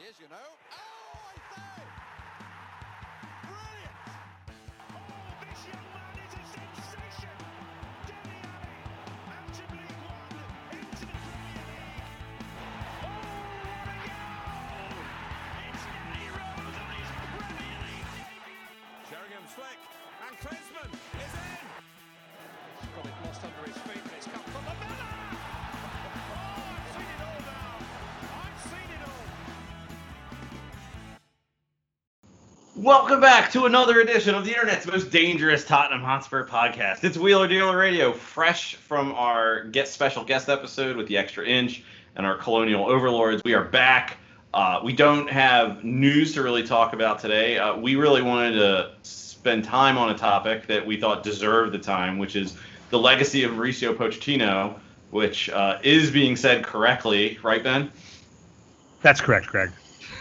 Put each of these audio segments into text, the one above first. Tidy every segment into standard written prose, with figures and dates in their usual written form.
is, you know. Oh, I say! Brilliant! Oh, this young man is a sensation! Dele Alli, out of League One, into the Premier League. Oh, what a goal! It's Danny Rose on his Premier League debut! Sheringham slick, and Klinsmann is in! He's got it lost under his feet, and it's come from the Miller! Oh, I've seen it all now! I've seen it all! Welcome back to another edition of the internet's most dangerous Tottenham Hotspur podcast. It's Wheeler Dealer Radio, fresh from our special guest episode with the Extra Inch and our Colonial Overlords. We are back. We don't have news to really talk about today. We really wanted to spend time on a topic that we thought deserved the time, which is the legacy of Mauricio Pochettino, which is being said correctly, right, Ben? That's correct, Greg.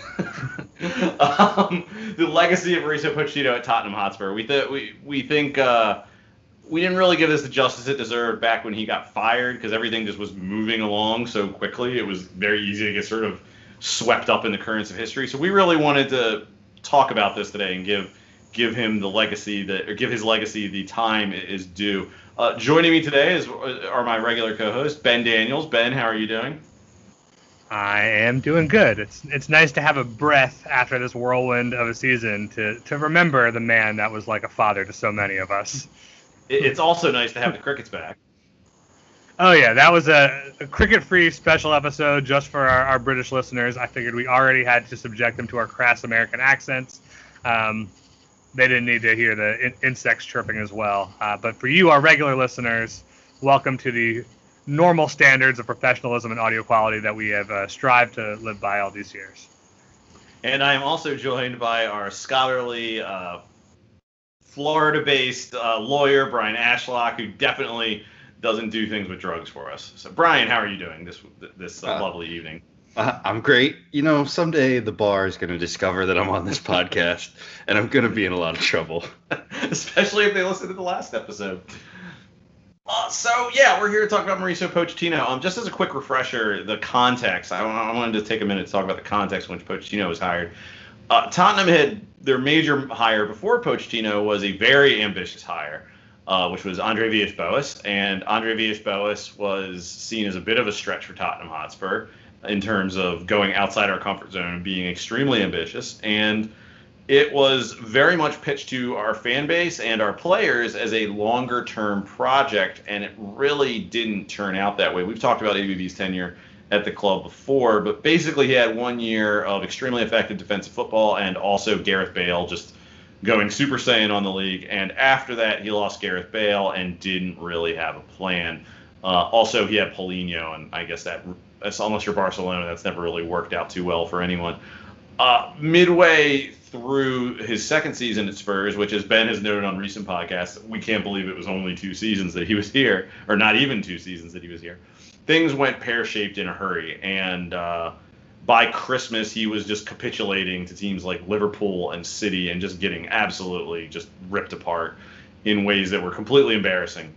The legacy of Mauricio Pochettino at Tottenham Hotspur. We think we didn't really give this the justice it deserved back when he got fired, because everything just was moving along so quickly. It was very easy to get sort of swept up in the currents of history. So we really wanted to talk about this today and give him the legacy give his legacy the time it is due. Joining me today are my regular co-host Ben Daniels. Ben, how are you doing? I am doing good. It's nice to have a breath after this whirlwind of a season to remember the man that was like a father to so many of us. It's also nice to have the crickets back. Oh yeah, that was a cricket-free special episode just for our British listeners. I figured we already had to subject them to our crass American accents. They didn't need to hear the insects chirping as well. But for you, our regular listeners, welcome to the normal standards of professionalism and audio quality that we have strived to live by all these years. And I am also joined by our scholarly, Florida-based lawyer, Brian Ashlock, who definitely doesn't do things with drugs for us. So, Brian, how are you doing this lovely evening? I'm great. You know, someday the bar is going to discover that I'm on this podcast, and I'm going to be in a lot of trouble. Especially if they listen to the last episode. So, yeah, we're here to talk about Mauricio Pochettino. Just as a quick refresher, the context. I wanted to take a minute to talk about the context in which Pochettino was hired. Tottenham had their major hire before Pochettino was a very ambitious hire, which was Andre Villas-Boas. And Andre Villas-Boas was seen as a bit of a stretch for Tottenham Hotspur in terms of going outside our comfort zone and being extremely ambitious. And it was very much pitched to our fan base and our players as a longer-term project, and it really didn't turn out that way. We've talked about AVB's tenure at the club before, but basically he had 1 year of extremely effective defensive football and also Gareth Bale just going Super Saiyan on the league. And after that, he lost Gareth Bale and didn't really have a plan. Also, he had Paulinho, and I guess that's unless you're Barcelona, that's never really worked out too well for anyone. Midway through his second season at Spurs, which, as Ben has noted on recent podcasts, we can't believe it was only 2 seasons that he was here, or not even 2 seasons that he was here. Things went pear-shaped in a hurry, and by Christmas he was just capitulating to teams like Liverpool and City and just getting absolutely just ripped apart in ways that were completely embarrassing.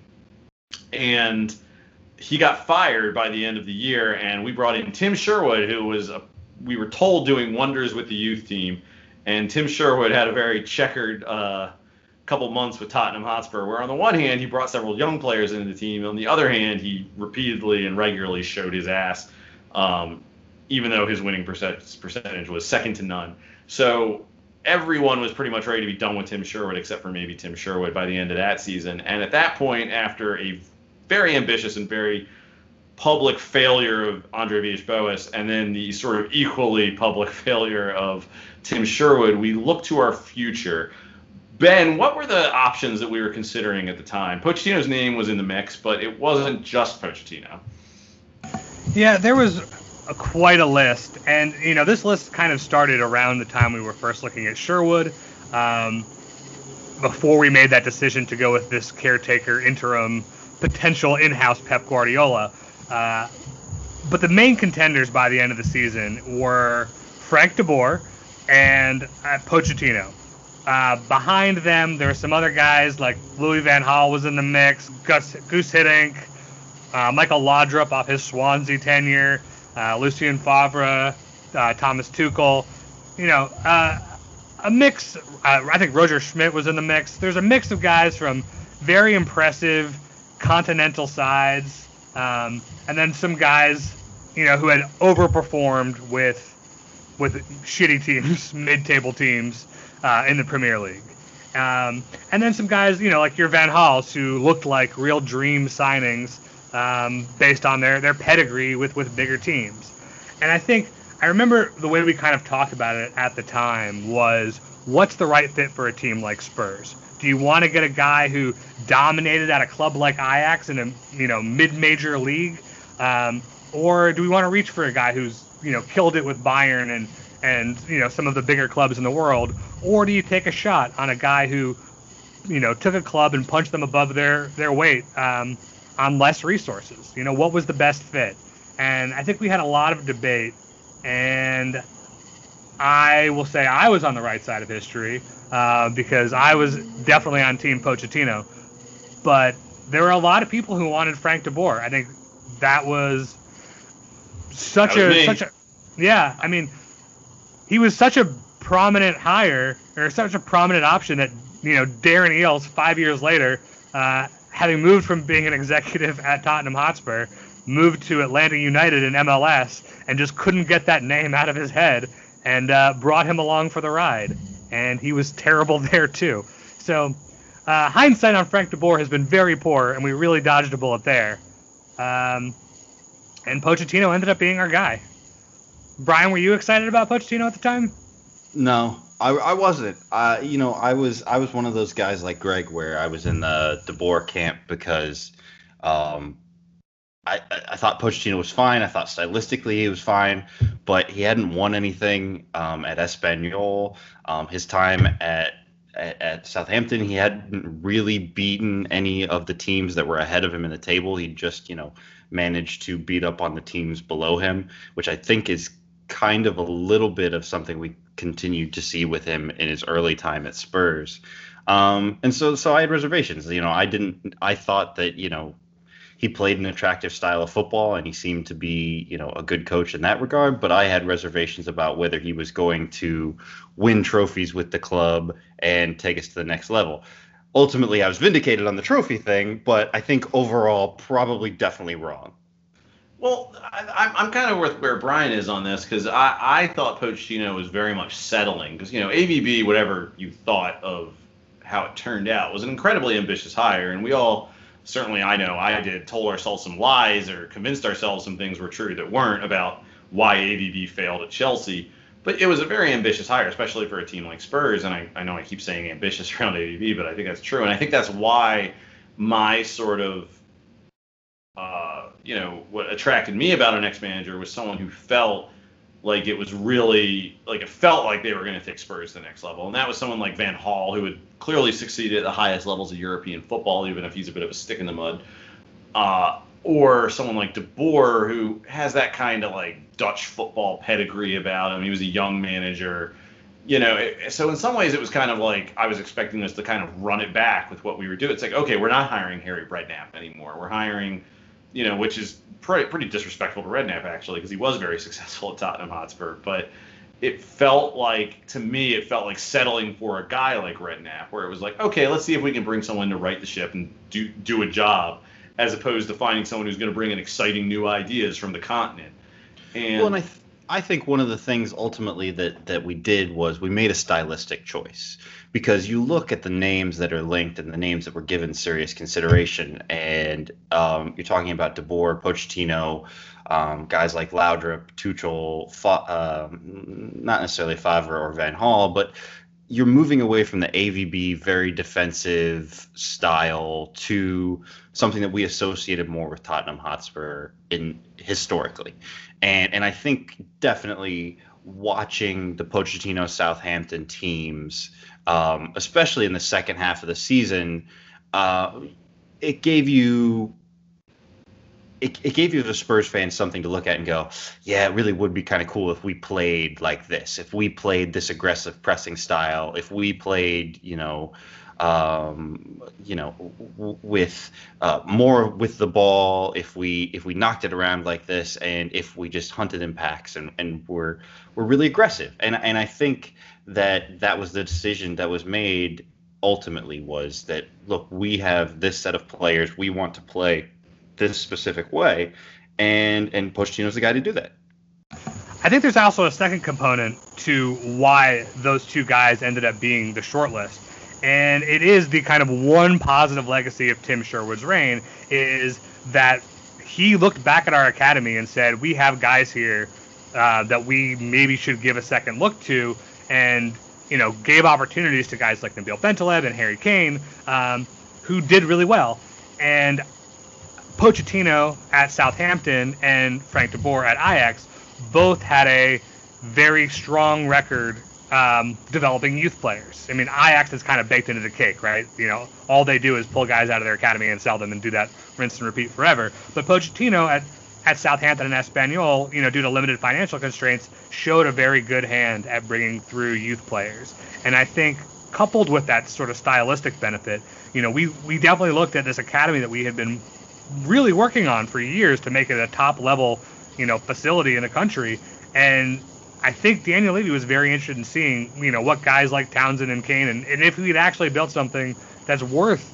And he got fired by the end of the year, and we brought in Tim Sherwood, who was, we were told, doing wonders with the youth team. And Tim Sherwood had a very checkered couple months with Tottenham Hotspur, where on the one hand, he brought several young players into the team. On the other hand, he repeatedly and regularly showed his ass, even though his winning percentage was second to none. So everyone was pretty much ready to be done with Tim Sherwood, except for maybe Tim Sherwood by the end of that season. And at that point, after a very ambitious and very public failure of Andre Villas-Boas and then the sort of equally public failure of Tim Sherwood, we look to our future. Ben, what were the options that we were considering at the time? Pochettino's name was in the mix, but it wasn't just Pochettino. Yeah, there was quite a list, and this list kind of started around the time we were first looking at Sherwood, before we made that decision to go with this caretaker interim potential in-house Pep Guardiola. But the main contenders by the end of the season were Frank de Boer and Pochettino. Behind them, there were some other guys like Louis van Gaal was in the mix, Guus Hiddink, Michael Laudrup off his Swansea tenure, Lucien Favre, Thomas Tuchel. A mix. I think Roger Schmidt was in the mix. There's a mix of guys from very impressive continental sides, and then some guys, who had overperformed with shitty teams, mid-table teams in the Premier League. And then some guys, like your Van Gaals, who looked like real dream signings based on their pedigree with bigger teams. And I remember the way we kind of talked about it at the time was, what's the right fit for a team like Spurs? Do you want to get a guy who dominated at a club like Ajax in a mid-major league, or do we want to reach for a guy who's killed it with Bayern and some of the bigger clubs in the world, or do you take a shot on a guy who took a club and punched them above their weight on less resources? What was the best fit? And I think we had a lot of debate, and I will say I was on the right side of history because I was definitely on Team Pochettino. But there were a lot of people who wanted Frank de Boer. I think that was such a yeah. I mean, he was such a prominent hire, or such a prominent option that Darren Eales 5 years later, having moved from being an executive at Tottenham Hotspur, moved to Atlanta United in MLS and just couldn't get that name out of his head, and brought him along for the ride. And he was terrible there too. So hindsight on Frank de Boer has been very poor, and we really dodged a bullet there. And Pochettino ended up being our guy. Brian, were you excited about Pochettino at the time? No, I wasn't. I was one of those guys like Greg, where I was in the de Boer camp because I thought Pochettino was fine. I thought stylistically he was fine, but he hadn't won anything at Espanyol. His time at Southampton, he hadn't really beaten any of the teams that were ahead of him in the table. He just, managed to beat up on the teams below him, which I think is kind of a little bit of something we continued to see with him in his early time at Spurs. And so I had reservations. I thought that, he played an attractive style of football, and he seemed to be, a good coach in that regard. But I had reservations about whether he was going to win trophies with the club and take us to the next level. Ultimately, I was vindicated on the trophy thing, but I think overall, probably definitely wrong. Well, I'm kind of with where Brian is on this, because I thought Pochettino was very much settling. Because, AVB, whatever you thought of how it turned out, was an incredibly ambitious hire. And we all, certainly I know I did, told ourselves some lies or convinced ourselves some things were true that weren't about why AVB failed at Chelsea. But it was a very ambitious hire, especially for a team like Spurs. And I know I keep saying ambitious around AVB, but I think that's true. And I think that's why my sort of, what attracted me about an ex-manager was someone who felt like it was really, like it felt like they were going to take Spurs to the next level. And that was someone like Van Gaal, who had clearly succeeded at the highest levels of European football, even if he's a bit of a stick in the mud. Or someone like de Boer, who has that kind of like Dutch football pedigree about him. He was a young manager, so in some ways it was kind of like I was expecting us to kind of run it back with what we were doing. It's like, okay, we're not hiring Harry Redknapp anymore. We're hiring, which is pretty disrespectful to Redknapp, actually, because he was very successful at Tottenham Hotspur. But to me, it felt like settling for a guy like Redknapp, where it was like, okay, let's see if we can bring someone to right the ship and do a job, as opposed to finding someone who's going to bring in exciting new ideas from the continent. And I think one of the things ultimately that we did was we made a stylistic choice, because you look at the names that are linked and the names that were given serious consideration, and you're talking about de Boer, Pochettino, guys like Laudrup, Tuchel, not necessarily Favre or Van Gaal, but you're moving away from the AVB very defensive style to something that we associated more with Tottenham Hotspur historically. And I think definitely watching the Pochettino Southampton teams, especially in the second half of the season, it gave you the Spurs fans something to look at and go, yeah, it really would be kind of cool if we played like this, if we played this aggressive pressing style, if we played, with more with the ball, if we knocked it around like this, and if we just hunted in packs and we're really aggressive. And I think that was the decision that was made ultimately, was that, look, we have this set of players, we want to play this specific way, and Pochettino's the guy to do that. I think there's also a second component to why those two guys ended up being the shortlist. And it is the kind of one positive legacy of Tim Sherwood's reign, is that he looked back at our academy and said, we have guys here that we maybe should give a second look to, and gave opportunities to guys like Nabil Bentaleb and Harry Kane, who did really well. And Pochettino at Southampton and Frank de Boer at Ajax both had a very strong record developing youth players. I mean, Ajax is kind of baked into the cake, right? All they do is pull guys out of their academy and sell them and do that rinse and repeat forever. But Pochettino at Southampton and Espanyol, due to limited financial constraints, showed a very good hand at bringing through youth players. And I think coupled with that sort of stylistic benefit, we definitely looked at this academy that we had been really working on for years to make it a top level, facility in the country. And I think Daniel Levy was very interested in seeing, what guys like Townsend and Kane, and if we'd actually built something that's worth,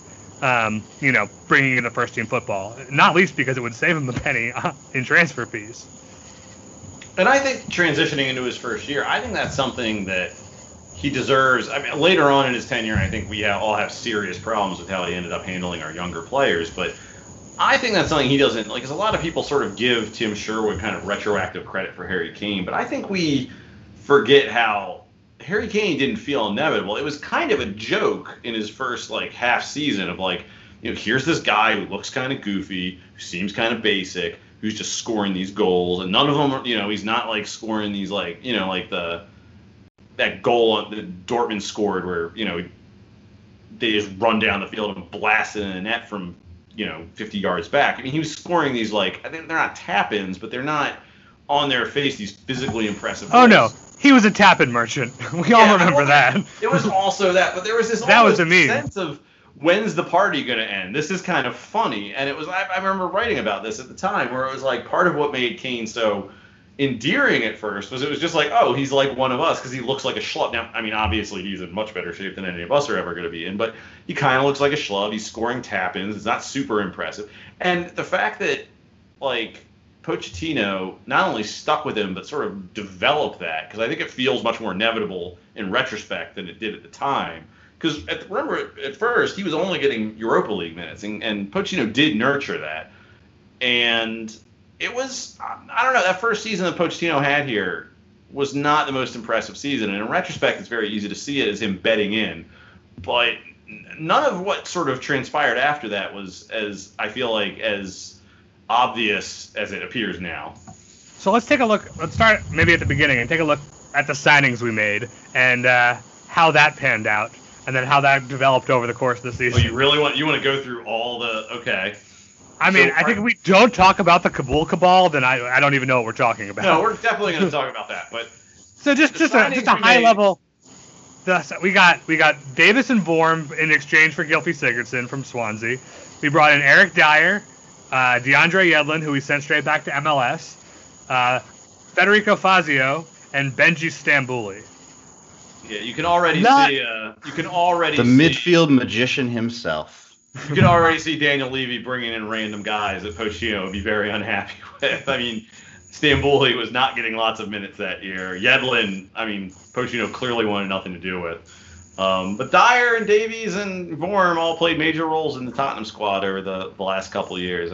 bringing into first team football, not least because it would save him a penny in transfer fees. And I think transitioning into his first year, I think that's something that he deserves. I mean, later on in his tenure, I think we all have serious problems with how he ended up handling our younger players, but I think that's something he doesn't like. Because a lot of people sort of give Tim Sherwood kind of retroactive credit for Harry Kane, but I think we forget how Harry Kane didn't feel inevitable. It was kind of a joke in his first half season of here's this guy who looks kind of goofy, who seems kind of basic, who's just scoring these goals, and none of them are, he's not scoring these that goal that Dortmund scored where they just run down the field and blast it in the net from 50 yards back. I mean, he was scoring these I think they're not tap-ins, but they're not on their face these physically impressive goals. Oh no, he was a tap-in merchant. We all remember that. It was also that, but there was this sense of when's the party going to end? This is kind of funny, and it was. I remember writing about this at the time, where it was part of what made Kane so endearing at first was it was just oh, he's like one of us because he looks like a schlub. Now, I mean, obviously he's in much better shape than any of us are ever going to be in, but he kind of looks like a schlub. He's scoring tap-ins. It's not super impressive. And the fact that, Pochettino not only stuck with him, but sort of developed that, because I think it feels much more inevitable in retrospect than it did at the time. Because remember, at first, he was only getting Europa League minutes, and Pochettino did nurture that. And it was, I don't know, that first season that Pochettino had here was not the most impressive season. And in retrospect, it's very easy to see it as him bedding in. But none of what sort of transpired after that was as obvious as it appears now. So let's take a look. Let's start maybe at the beginning and take a look at the signings we made and how that panned out, and then how that developed over the course of the season. Oh, you want to go through all the okay? I mean, I think if we don't talk about the Kabul cabal, then I don't even know what we're talking about. No, we're definitely going to talk about that. But so just a high level. We got Davis and Vorm in exchange for Gylfi Sigurdsson from Swansea. We brought in Eric Dyer, DeAndre Yedlin, who we sent straight back to MLS, Federico Fazio, and Benji Stambouli. Yeah, you can already see. The midfield magician himself. You can already see Daniel Levy bringing in random guys that Pochettino would be very unhappy with. I mean, Stambouli was not getting lots of minutes that year. Yedlin, Pochettino clearly wanted nothing to do with. But Dyer and Davies and Vorm all played major roles in the Tottenham squad over the last couple of years.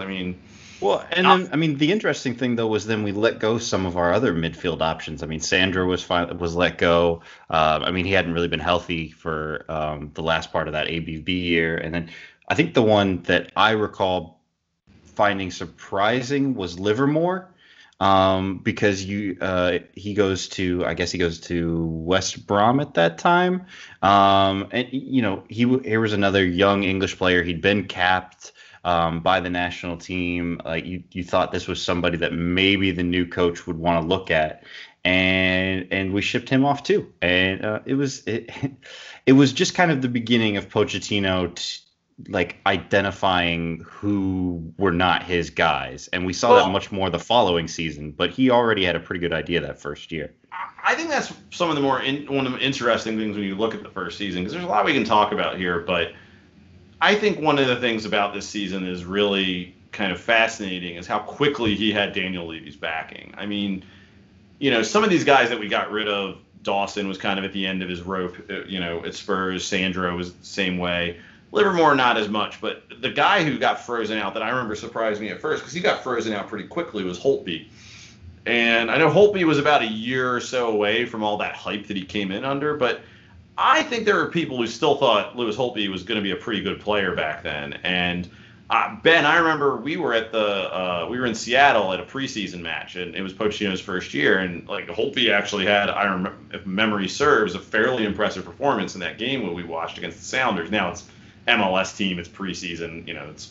The interesting thing though was then we let go some of our other midfield options. Sandro was let go. He hadn't really been healthy for the last part of that ABB year, and then I think the one that I recall finding surprising was Livermore, because he goes to West Brom at that time, and here was another young English player. He'd been capped by the national team. You thought this was somebody that maybe the new coach would want to look at, and we shipped him off too. And it was just kind of the beginning of Pochettino like identifying who were not his guys, and we saw that much more the following season. But he already had a pretty good idea that first year. I think that's some of the one of the interesting things when you look at the first season, because there's a lot we can talk about here. But I think one of the things about this season is really kind of fascinating is how quickly he had Daniel Levy's backing. I mean, some of these guys that we got rid of, Dawson was kind of at the end of his rope, at Spurs. Sandro was the same way. Livermore, not as much, but the guy who got frozen out that I remember surprised me at first, because he got frozen out pretty quickly, was Holtby. And I know Holtby was about a year or so away from all that hype that he came in under, but I think there were people who still thought Lewis Holtby was going to be a pretty good player back then. And Ben, I remember we were in Seattle at a preseason match, and it was Pochettino's first year, and like Holtby actually had, if memory serves, a fairly impressive performance in that game when we watched against the Sounders. Now it's MLS team, it's preseason,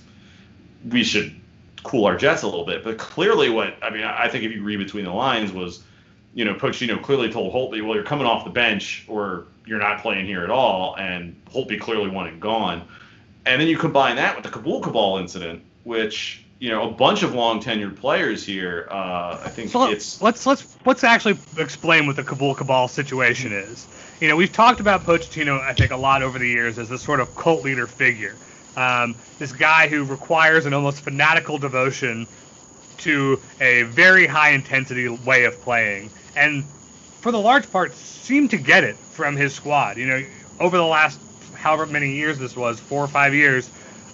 we should cool our jets a little bit. But clearly I think if you read between the lines was, Pochettino clearly told Holtby, well, you're coming off the bench or you're not playing here at all, and Holtby clearly wanted gone. And then you combine that with the Kabul Cabal incident, which, a bunch of long tenured players here, I think so it's... Let's actually explain what the Kabul Cabal situation is. We've talked about Pochettino, I think, a lot over the years as this sort of cult leader figure. This guy who requires an almost fanatical devotion to a very high-intensity way of playing. And for the large part, seemed to get it from his squad. Over the last however many years this was, 4 or 5 years,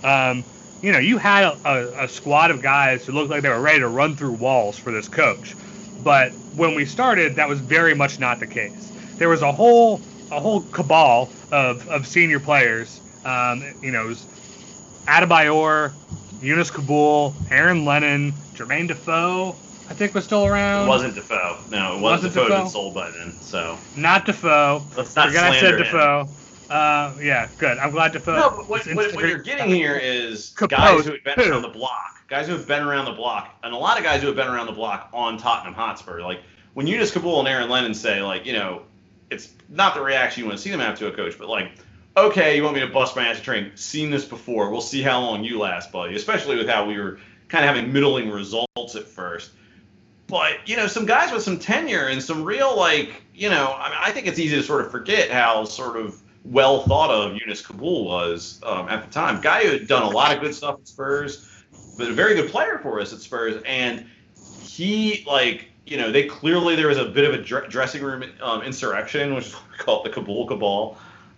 you had a squad of guys who looked like they were ready to run through walls for this coach. But when we started, that was very much not the case. There was a whole cabal of senior players. It was Adebayor, Yunus Kabul, Aaron Lennon, Jermaine Defoe, I think was still around. It wasn't Defoe. No, it wasn't Defoe. Had been sold by then. So not Defoe. Let's not Forget I said Defoe. Yeah, good. I'm glad Defoe. No, but what you're getting here is guys who have been around the block. Guys who have been around the block, and a lot of guys who have been around the block on Tottenham Hotspur. Like when Yunus Kabul and Aaron Lennon say, it's not the reaction you want to see them have to a coach, but okay, you want me to bust my ass to train? Seen this before. We'll see how long you last, buddy. Especially with how we were kind of having middling results at first. But, some guys with some tenure and some real, I think it's easy to sort of forget how sort of well thought of Yunus Kabul was at the time. Guy who had done a lot of good stuff at Spurs, but a very good player for us at Spurs. And he, there was a bit of a dressing room insurrection, which is what we call it, the Kabul Cabal.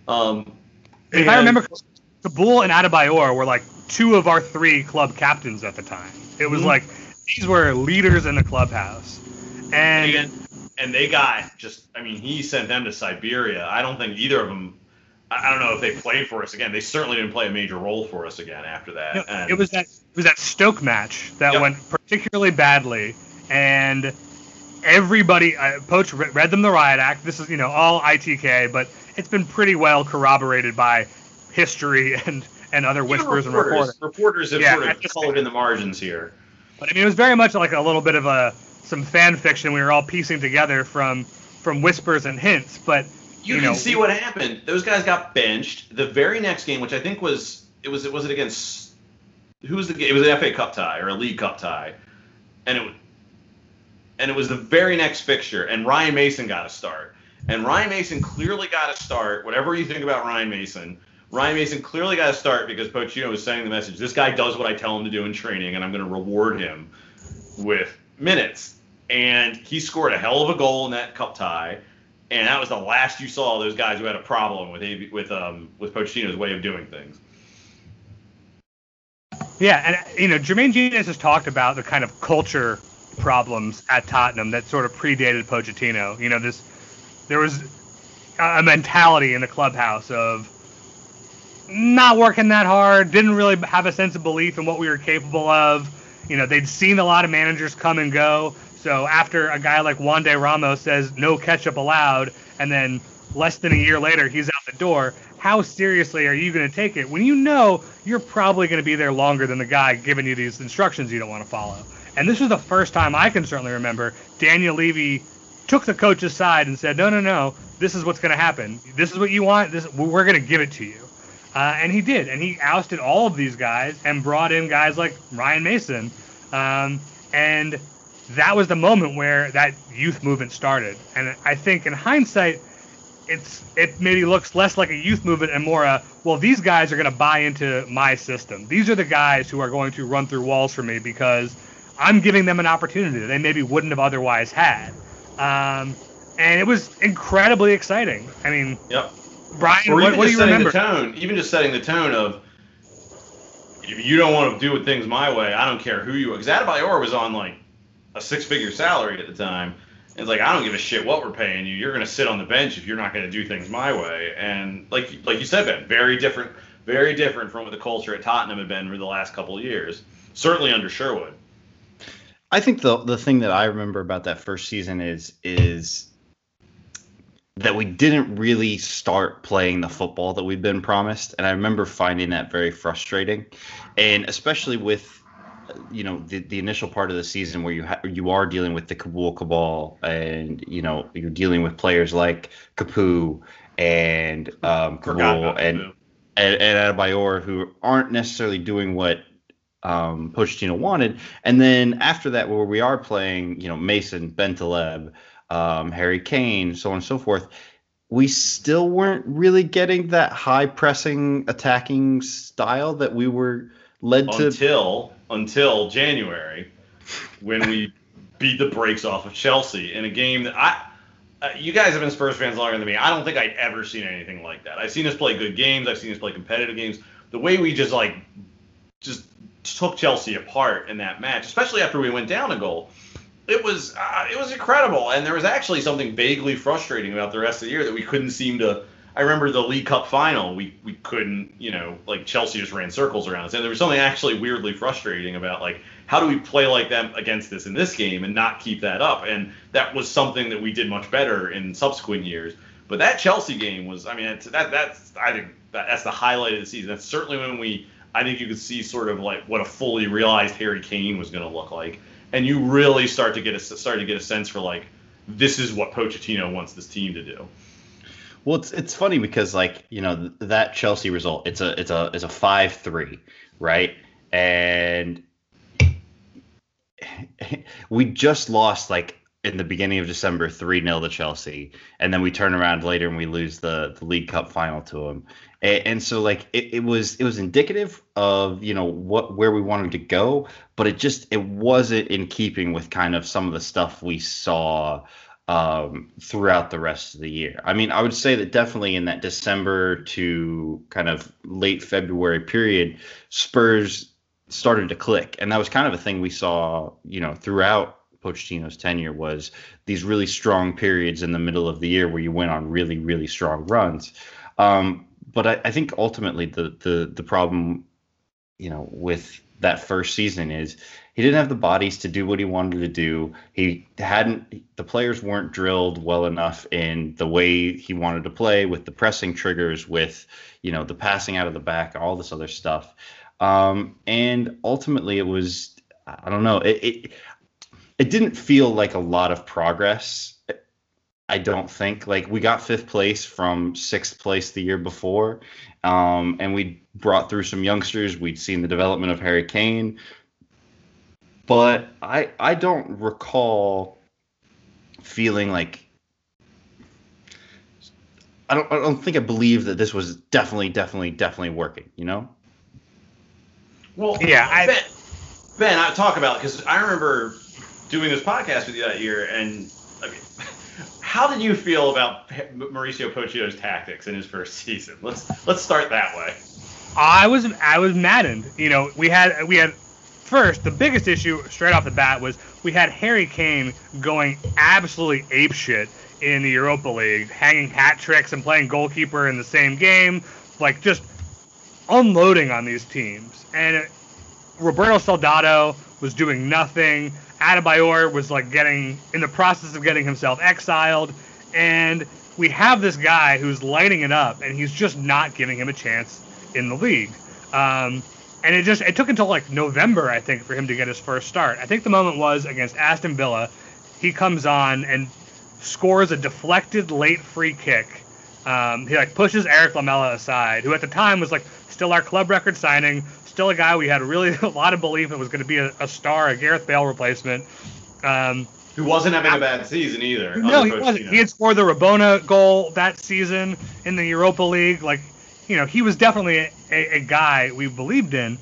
If I remember, Kabul and Adebayor were two of our 3 club captains at the time. It was these were leaders in the clubhouse. And they got he sent them to Siberia. I don't think either of them, I don't know if they played for us again. They certainly didn't play a major role for us again after that. It was that Stoke match that went particularly badly, and everybody, Poach read them the riot act. This is, all ITK, but it's been pretty well corroborated by history and other whispers and reporters. Reporters have sort of colored in the margins here. But it was very much like a little bit of some fan fiction we were all piecing together from whispers and hints. But you can see what happened. Those guys got benched. The very next game, which I think was it against who was the game? It was an FA Cup tie or a League Cup tie, and it was the very next fixture, and Ryan Mason got a start. And Ryan Mason clearly got a start. Whatever you think about Ryan Mason clearly got a start because Pochettino was sending the message, this guy does what I tell him to do in training, and I'm going to reward him with minutes. And he scored a hell of a goal in that cup tie, and that was the last you saw of those guys who had a problem with Pochettino's way of doing things. Yeah, and Jermaine Genius has talked about the kind of culture problems at Tottenham that sort of predated Pochettino. There was a mentality in the clubhouse of not working that hard, didn't really have a sense of belief in what we were capable of. They'd seen a lot of managers come and go. So after a guy like Juande Ramos says no ketchup allowed, and then less than a year later he's out the door, how seriously are you going to take it when you're probably going to be there longer than the guy giving you these instructions you don't want to follow? And this was the first time I can certainly remember Daniel Levy took the coach's side and said, no, this is what's going to happen. This is what you want. We're going to give it to you. And he did. And he ousted all of these guys and brought in guys like Ryan Mason. And that was the moment where that youth movement started. And I think in hindsight, it maybe looks less like a youth movement and more these guys are going to buy into my system. These are the guys who are going to run through walls for me because I'm giving them an opportunity that they maybe wouldn't have otherwise had. And it was incredibly exciting. I mean, yep. Brian, what do you remember? Even just setting the tone of, if you don't want to do things my way, I don't care who you are. Because Adebayor was on like a 6-figure salary at the time. And it's like, I don't give a shit what we're paying you. You're going to sit on the bench if you're not going to do things my way. And like you said, Ben, very different from what the culture at Tottenham had been for the last couple of years. Certainly under Sherwood. I think the thing that I remember about that first season is that we didn't really start playing the football that we'd been promised, and I remember finding that very frustrating, and especially with the initial part of the season where you are dealing with the Kabul cabal, and you're dealing with players like Capu and Kabul and Adebayor who aren't necessarily doing what Pochettino wanted. And then after that, where we are playing, Mason, Bentaleb, Harry Kane, so on and so forth, we still weren't really getting that high pressing attacking style that we were led to until January, when we beat the brakes off of Chelsea in a game that you guys have been Spurs fans longer than me. I don't think I'd ever seen anything like that. I've seen us play good games. I've seen us play competitive games. The way we just took Chelsea apart in that match, especially after we went down a goal, it was incredible. And there was actually something vaguely frustrating about the rest of the year that we couldn't seem to. I remember the League Cup final, we couldn't, Chelsea just ran circles around us. And there was something actually weirdly frustrating about, how do we play like them against this in this game and not keep that up? And that was something that we did much better in subsequent years. But that Chelsea game was, I think that's the highlight of the season. That's certainly when I think you could see sort of what a fully realized Harry Kane was going to look like. And you really start to get a sense for this is what Pochettino wants this team to do. Well, it's funny because that Chelsea result, it's a 5-3, right? And we just lost in the beginning of December 3-0 to Chelsea, and then we turn around later and we lose the League Cup final to them. And so it was indicative of where we wanted to go, but it wasn't in keeping with kind of some of the stuff we saw throughout the rest of the year. I mean, I would say that definitely in that December to kind of late February period, Spurs started to click. And that was kind of a thing we saw, throughout Pochettino's tenure, was these really strong periods in the middle of the year where you went on really, really strong runs. But I think ultimately the problem, with that first season is he didn't have the bodies to do what he wanted to do. The players weren't drilled well enough in the way he wanted to play, with the pressing triggers, with, the passing out of the back, all this other stuff. And ultimately it was, I don't know, it didn't feel like a lot of progress. I don't think. We got 5th place from 6th place the year before. And we brought through some youngsters. We'd seen the development of Harry Kane. But I don't recall feeling I don't think I believe that this was definitely working, Well, yeah, Ben, I talk about it because I remember doing this podcast with you that year, and how did you feel about Mauricio Pochettino's tactics in his first season? Let's start that way. I was maddened. We had first, the biggest issue straight off the bat was we had Harry Kane going absolutely apeshit in the Europa League, hanging hat tricks and playing goalkeeper in the same game, just unloading on these teams. And Roberto Soldado was doing nothing. Adebayor was getting in the process of getting himself exiled, and we have this guy who's lighting it up, and he's just not giving him a chance in the league. And it took until November, I think, for him to get his first start. I think the moment was against Aston Villa. He comes on, and scores a deflected late free kick. He like pushes Eric Lamela aside, who at the time was like still our club record signing, still a guy we had really a lot of belief it was going to be a star, a Gareth Bale replacement. Who wasn't having a bad season either. No, he wasn't. He had scored the Rabona goal that season in the Europa League. Like, he was definitely a guy we believed in.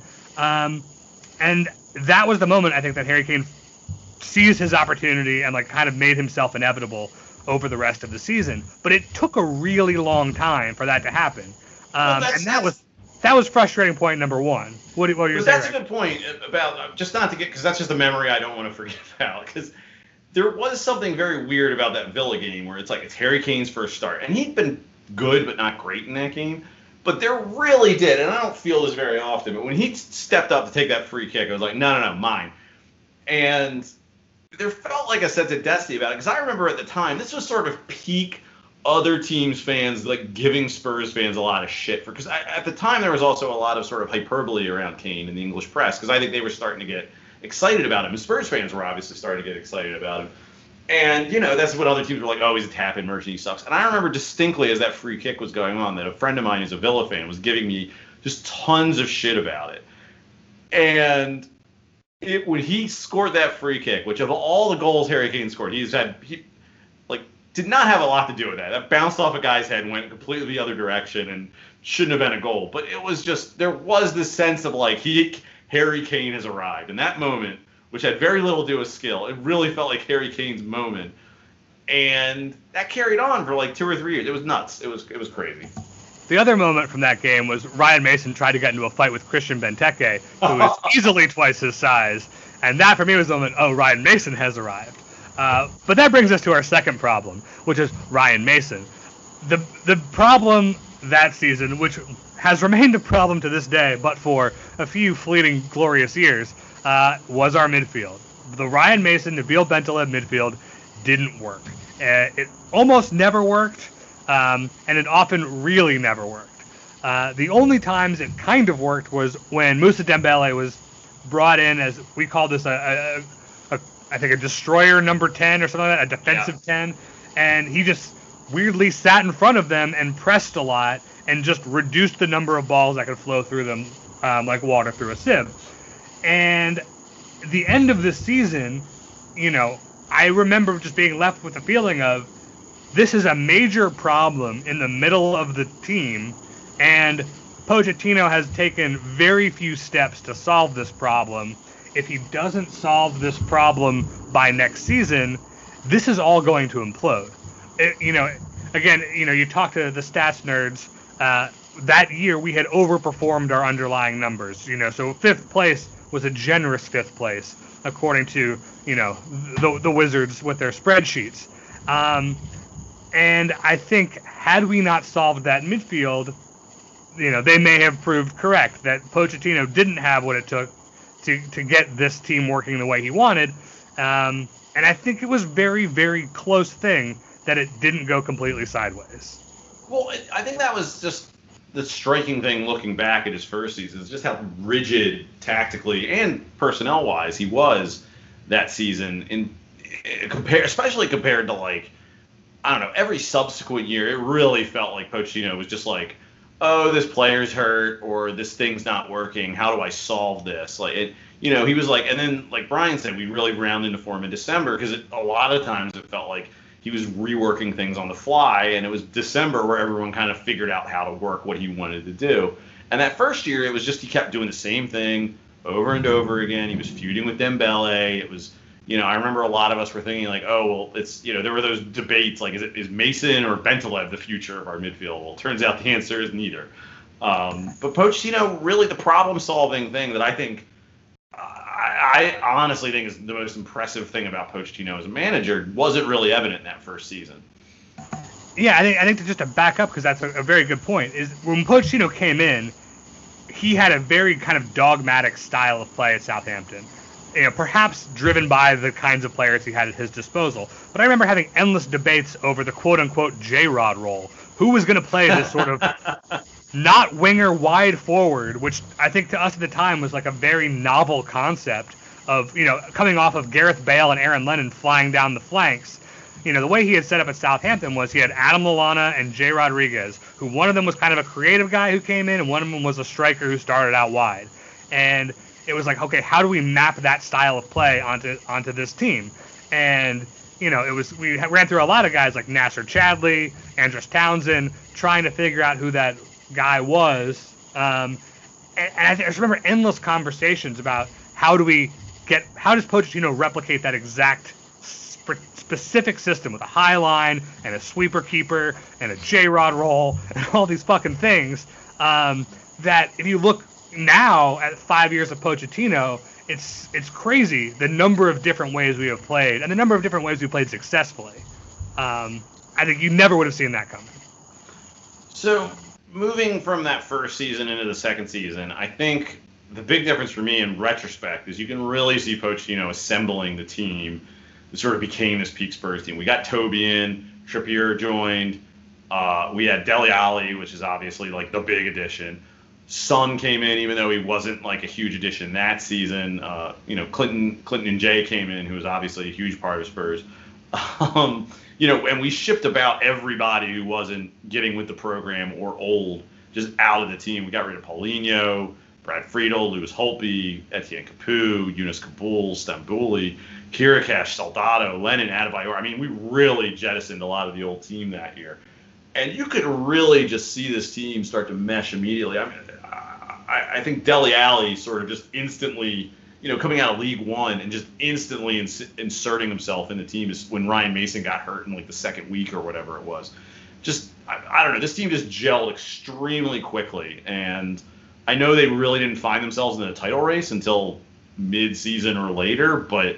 And that was the moment, I think, that Harry Kane seized his opportunity and, like, kind of made himself inevitable over the rest of the season. But it took a really long time for that to happen. And that was frustrating point number one. What are you saying? That's a good point about, just not to get, because that's just a memory I don't want to forget about, because there was something very weird about that Villa game where it's like it's Harry Kane's first start. And he'd been good but not great in that game. But there really did, and I don't feel this very often, but when he stepped up to take that free kick, I was like, no, mine. And there felt like a sense of destiny about it, because I remember at the time, this was sort of peak other teams' fans, like giving Spurs fans a lot of shit for, because at the time there was also a lot of sort of hyperbole around Kane in the English press, because I think they were starting to get excited about him. And Spurs fans were obviously starting to get excited about him. And, that's when other teams were like, oh, he's a tap-in merchant, he sucks. And I remember distinctly as that free kick was going on that a friend of mine who's a Villa fan was giving me just tons of shit about it. And when he scored that free kick, which of all the goals Harry Kane scored, he did not have a lot to do with that. That bounced off a guy's head and went completely the other direction and shouldn't have been a goal. But it was just, there was this sense of like, Harry Kane has arrived. In that moment, which had very little to do with skill, it really felt like Harry Kane's moment. And that carried on for like 2 or 3 years. It was nuts. It was crazy. The other moment from that game was Ryan Mason tried to get into a fight with Christian Benteke, who was easily twice his size. And that for me was the moment, oh, Ryan Mason has arrived. But that brings us to our second problem, which is Ryan Mason. The problem that season, which has remained a problem to this day, but for a few fleeting glorious years, was our midfield. The Ryan Mason, Nabil Bentaleb midfield didn't work. It almost never worked, and it often really never worked. The only times it kind of worked was when Moussa Dembele was brought in as, we called this I think a destroyer number 10 or something like that, a defensive 10, and he just weirdly sat in front of them and pressed a lot and just reduced the number of balls that could flow through them like water through a sieve. And the end of this season, I remember just being left with the feeling of this is a major problem in the middle of the team, and Pochettino has taken very few steps to solve this problem. If he doesn't solve this problem by next season, this is all going to implode. You talk to the stats nerds, that year we had overperformed our underlying numbers, so 5th place was a generous 5th place, according to, the Wizards with their spreadsheets. And I think had we not solved that midfield, they may have proved correct that Pochettino didn't have what it took to get this team working the way he wanted. And I think it was very, very close thing that it didn't go completely sideways. Well, I think that was just the striking thing looking back at his first season, is just how rigid tactically and personnel-wise he was that season, especially compared to, like, I don't know, every subsequent year. It really felt like Pochettino was just like, oh, this player's hurt, or this thing's not working. How do I solve this? Like, he was like, and then like Brian said, we really ground into form in December, because a lot of times it felt like he was reworking things on the fly, and it was December where everyone kind of figured out how to work what he wanted to do. And that first year, it was just he kept doing the same thing over and over again. He was feuding with Dembele. It was, I remember a lot of us were thinking like, oh, well, it's, there were those debates like, is Mason or Bentaleb the future of our midfield? Well, it turns out the answer is neither. But Pochettino, really the problem-solving thing that I think, I honestly think is the most impressive thing about Pochettino as a manager wasn't really evident in that first season. Yeah, I think just to back up, because that's a very good point, is when Pochettino came in, he had a very kind of dogmatic style of play at Southampton. Perhaps driven by the kinds of players he had at his disposal. But I remember having endless debates over the quote-unquote J-Rod role. Who was going to play this sort of not winger wide forward, which I think to us at the time was like a very novel concept of, coming off of Gareth Bale and Aaron Lennon flying down the flanks. the way he had set up at Southampton was he had Adam Lallana and Jay Rodriguez, who one of them was kind of a creative guy who came in, and one of them was a striker who started out wide. And it was like, okay, how do we map that style of play onto this team? And we ran through a lot of guys like Nasser Chadley, Andros Townsend, trying to figure out who that guy was. And I just remember endless conversations about how does Pochettino replicate that exact specific system with a high line and a sweeper keeper and a J-Rod roll and all these fucking things, that if you look now at 5 years of Pochettino, it's crazy the number of different ways we have played and the number of different ways we played successfully. I think you never would have seen that coming. So moving from that first season into the second season, I think the big difference for me in retrospect is you can really see Pochettino assembling the team that sort of became this peak Spurs team. We got Toby in, Trippier joined, we had Dele Alli, which is obviously like the big addition. Son came in, even though he wasn't like a huge addition that season. Clinton and Jay came in, who was obviously a huge part of Spurs. And we shipped about everybody who wasn't getting with the program or old just out of the team. We got rid of Paulinho, Brad Friedel, Lewis Holtby, Etienne Capoue, Yunus Kabul, Stambouli, Kirikesh, Soldado, Lennon, Adebayor. I mean, we really jettisoned a lot of the old team that year. And you could really just see this team start to mesh immediately. I mean, I think Dele Alli sort of just instantly, coming out of League One and just instantly inserting himself in the team is when Ryan Mason got hurt in like the second week or whatever it was. Just, I don't know, this team just gelled extremely quickly. And I know they really didn't find themselves in the title race until mid-season or later, but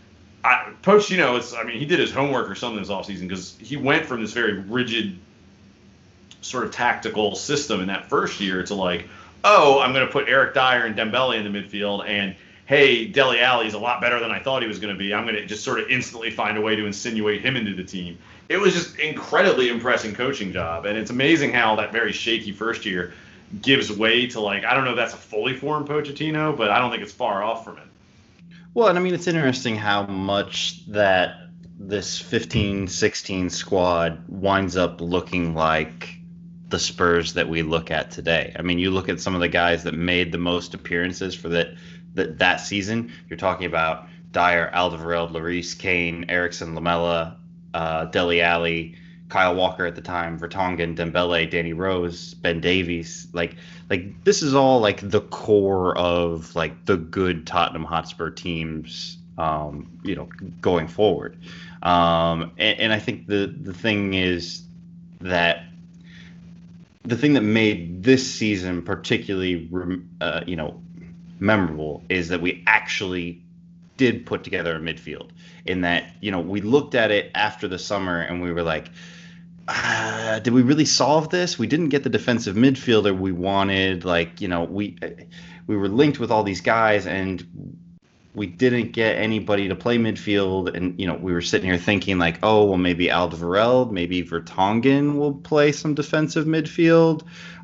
Pochettino, he did his homework or something this offseason because he went from this very rigid sort of tactical system in that first year to like, oh, I'm going to put Eric Dyer and Dembele in the midfield, and hey, Dele Alli is a lot better than I thought he was going to be. I'm going to just sort of instantly find a way to insinuate him into the team. It was just incredibly impressive coaching job, and it's amazing how that very shaky first year gives way to, like, I don't know if that's a fully formed Pochettino, but I don't think it's far off from it. Well, and it's interesting how much that this 15-16 squad winds up looking like the Spurs that we look at today. I mean, you look at some of the guys that made the most appearances for that season. You're talking about Dyer, Alderweireld, Lloris, Kane, Eriksson, Lamela, Dele Alli, Kyle Walker at the time, Vertonghen, Dembele, Danny Rose, Ben Davies. Like this is all like the core of like the good Tottenham Hotspur teams, going forward. And I think the thing is that the thing that made this season particularly, memorable is that we actually did put together a midfield. In that, we looked at it after the summer and we were like, did we really solve this? We didn't get the defensive midfielder we wanted. Like, we were linked with all these guys and we didn't get anybody to play midfield. And, we were sitting here thinking like, oh, well, maybe Alderweireld, maybe Vertonghen will play some defensive midfield.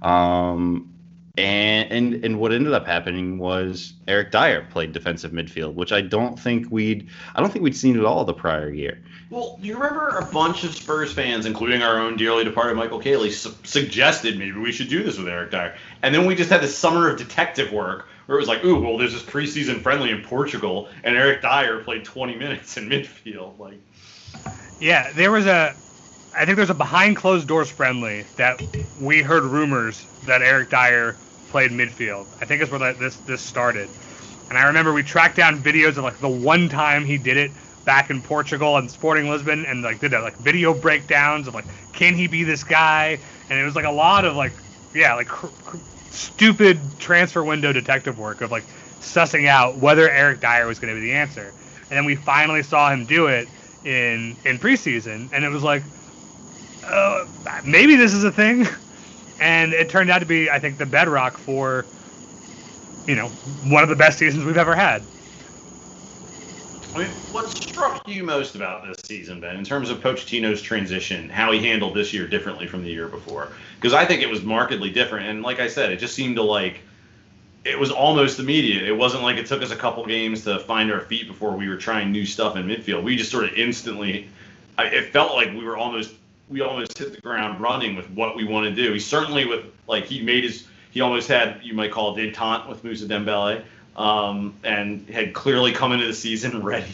And what ended up happening was Eric Dyer played defensive midfield, which I don't think we'd seen at all the prior year. Well, you remember a bunch of Spurs fans, including our own dearly departed Michael Cayley, suggested maybe we should do this with Eric Dyer. And then we just had this summer of detective work where it was like, ooh, well, there's this preseason friendly in Portugal, and Eric Dyer played 20 minutes in midfield. Like, yeah, I think there's a behind closed doors friendly that we heard rumors that Eric Dyer played midfield. I think is where this started. And I remember we tracked down videos of like the one time he did it back in Portugal and Sporting Lisbon, and like did like video breakdowns of like, can he be this guy? And it was like a lot of like, stupid transfer window detective work of like sussing out whether Eric Dyer was going to be the answer. And then we finally saw him do it in preseason, and it was like, maybe this is a thing. And it turned out to be, I think, the bedrock for, one of the best seasons we've ever had. I mean, what struck you most about this season, Ben, in terms of Pochettino's transition, how he handled this year differently from the year before? Because I think it was markedly different. And like I said, it just seemed to it was almost immediate. It wasn't like it took us a couple games to find our feet before we were trying new stuff in midfield. We just sort of instantly, it felt like we almost hit the ground running with what we want to do. He certainly he almost had, you might call it detente with Moussa Dembele, and had clearly come into the season ready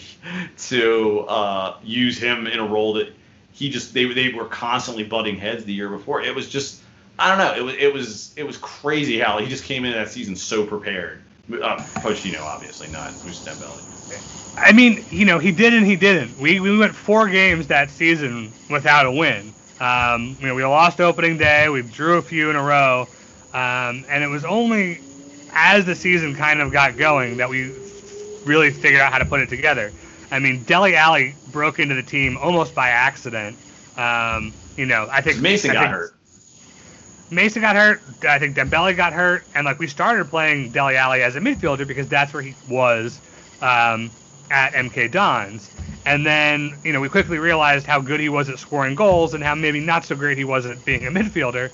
to use him in a role that they were constantly butting heads the year before. It was just, I don't know, it was crazy how he just came into that season so prepared. Pochettino, obviously, not Moussa Dembele. I mean, he did and he didn't. We went 4 games that season without a win. We lost opening day. We drew a few in a row. And it was only as the season kind of got going that we really figured out how to put it together. I mean, Dele Alli broke into the team almost by accident. I think Mason got hurt. Mason got hurt. I think Dembele got hurt. And, we started playing Dele Alli as a midfielder because that's where he was at MK Dons. And then, we quickly realized how good he was at scoring goals and how maybe not so great he was at being a midfielder.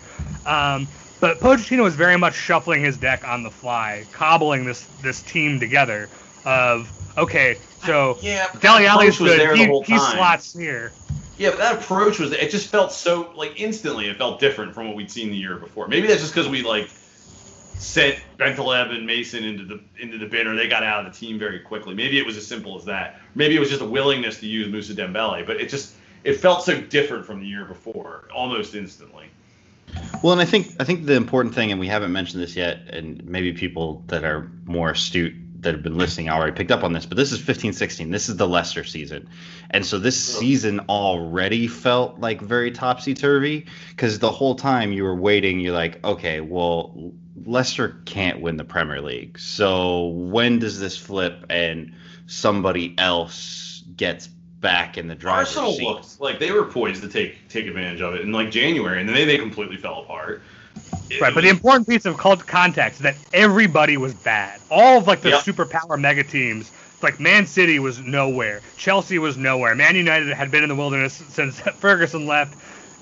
But Pochettino was very much shuffling his deck on the fly, cobbling this team together of, okay, so Dele Alli's good, he slots here. Yeah, but that approach it just felt so, instantly it felt different from what we'd seen the year before. Maybe that's just because we, sent Bentaleb and Mason into the bin, or they got out of the team very quickly. Maybe it was as simple as that. Maybe it was just a willingness to use Moussa Dembele, but it felt so different from the year before, almost instantly. Well, and I think the important thing, and we haven't mentioned this yet, and maybe people that are more astute that have been listening already picked up on this, but this is 15-16. This is the Leicester season. And so this season already felt very topsy-turvy because the whole time you were waiting, you're like, okay, well, Leicester can't win the Premier League. So when does this flip and somebody else gets back in the driver's seat? Arsenal looked like they were poised to take advantage of it in January, and then they completely fell apart. Right, but the important piece of context is that everybody was bad. All of the superpower mega teams, Man City was nowhere, Chelsea was nowhere, Man United had been in the wilderness since Ferguson left.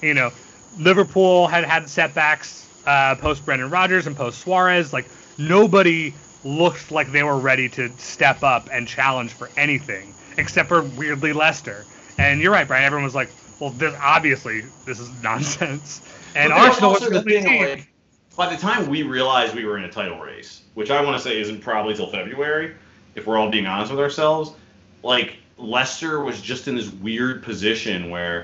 Liverpool had setbacks post Brendan Rodgers and post Suarez. Nobody looked like they were ready to step up and challenge for anything, except for weirdly Leicester. And you're right, Brian. Everyone was like, well, this is nonsense. And Arsenal was the team. By the time we realized we were in a title race, which I want to say isn't probably till February, if we're all being honest with ourselves, Leicester was just in this weird position where,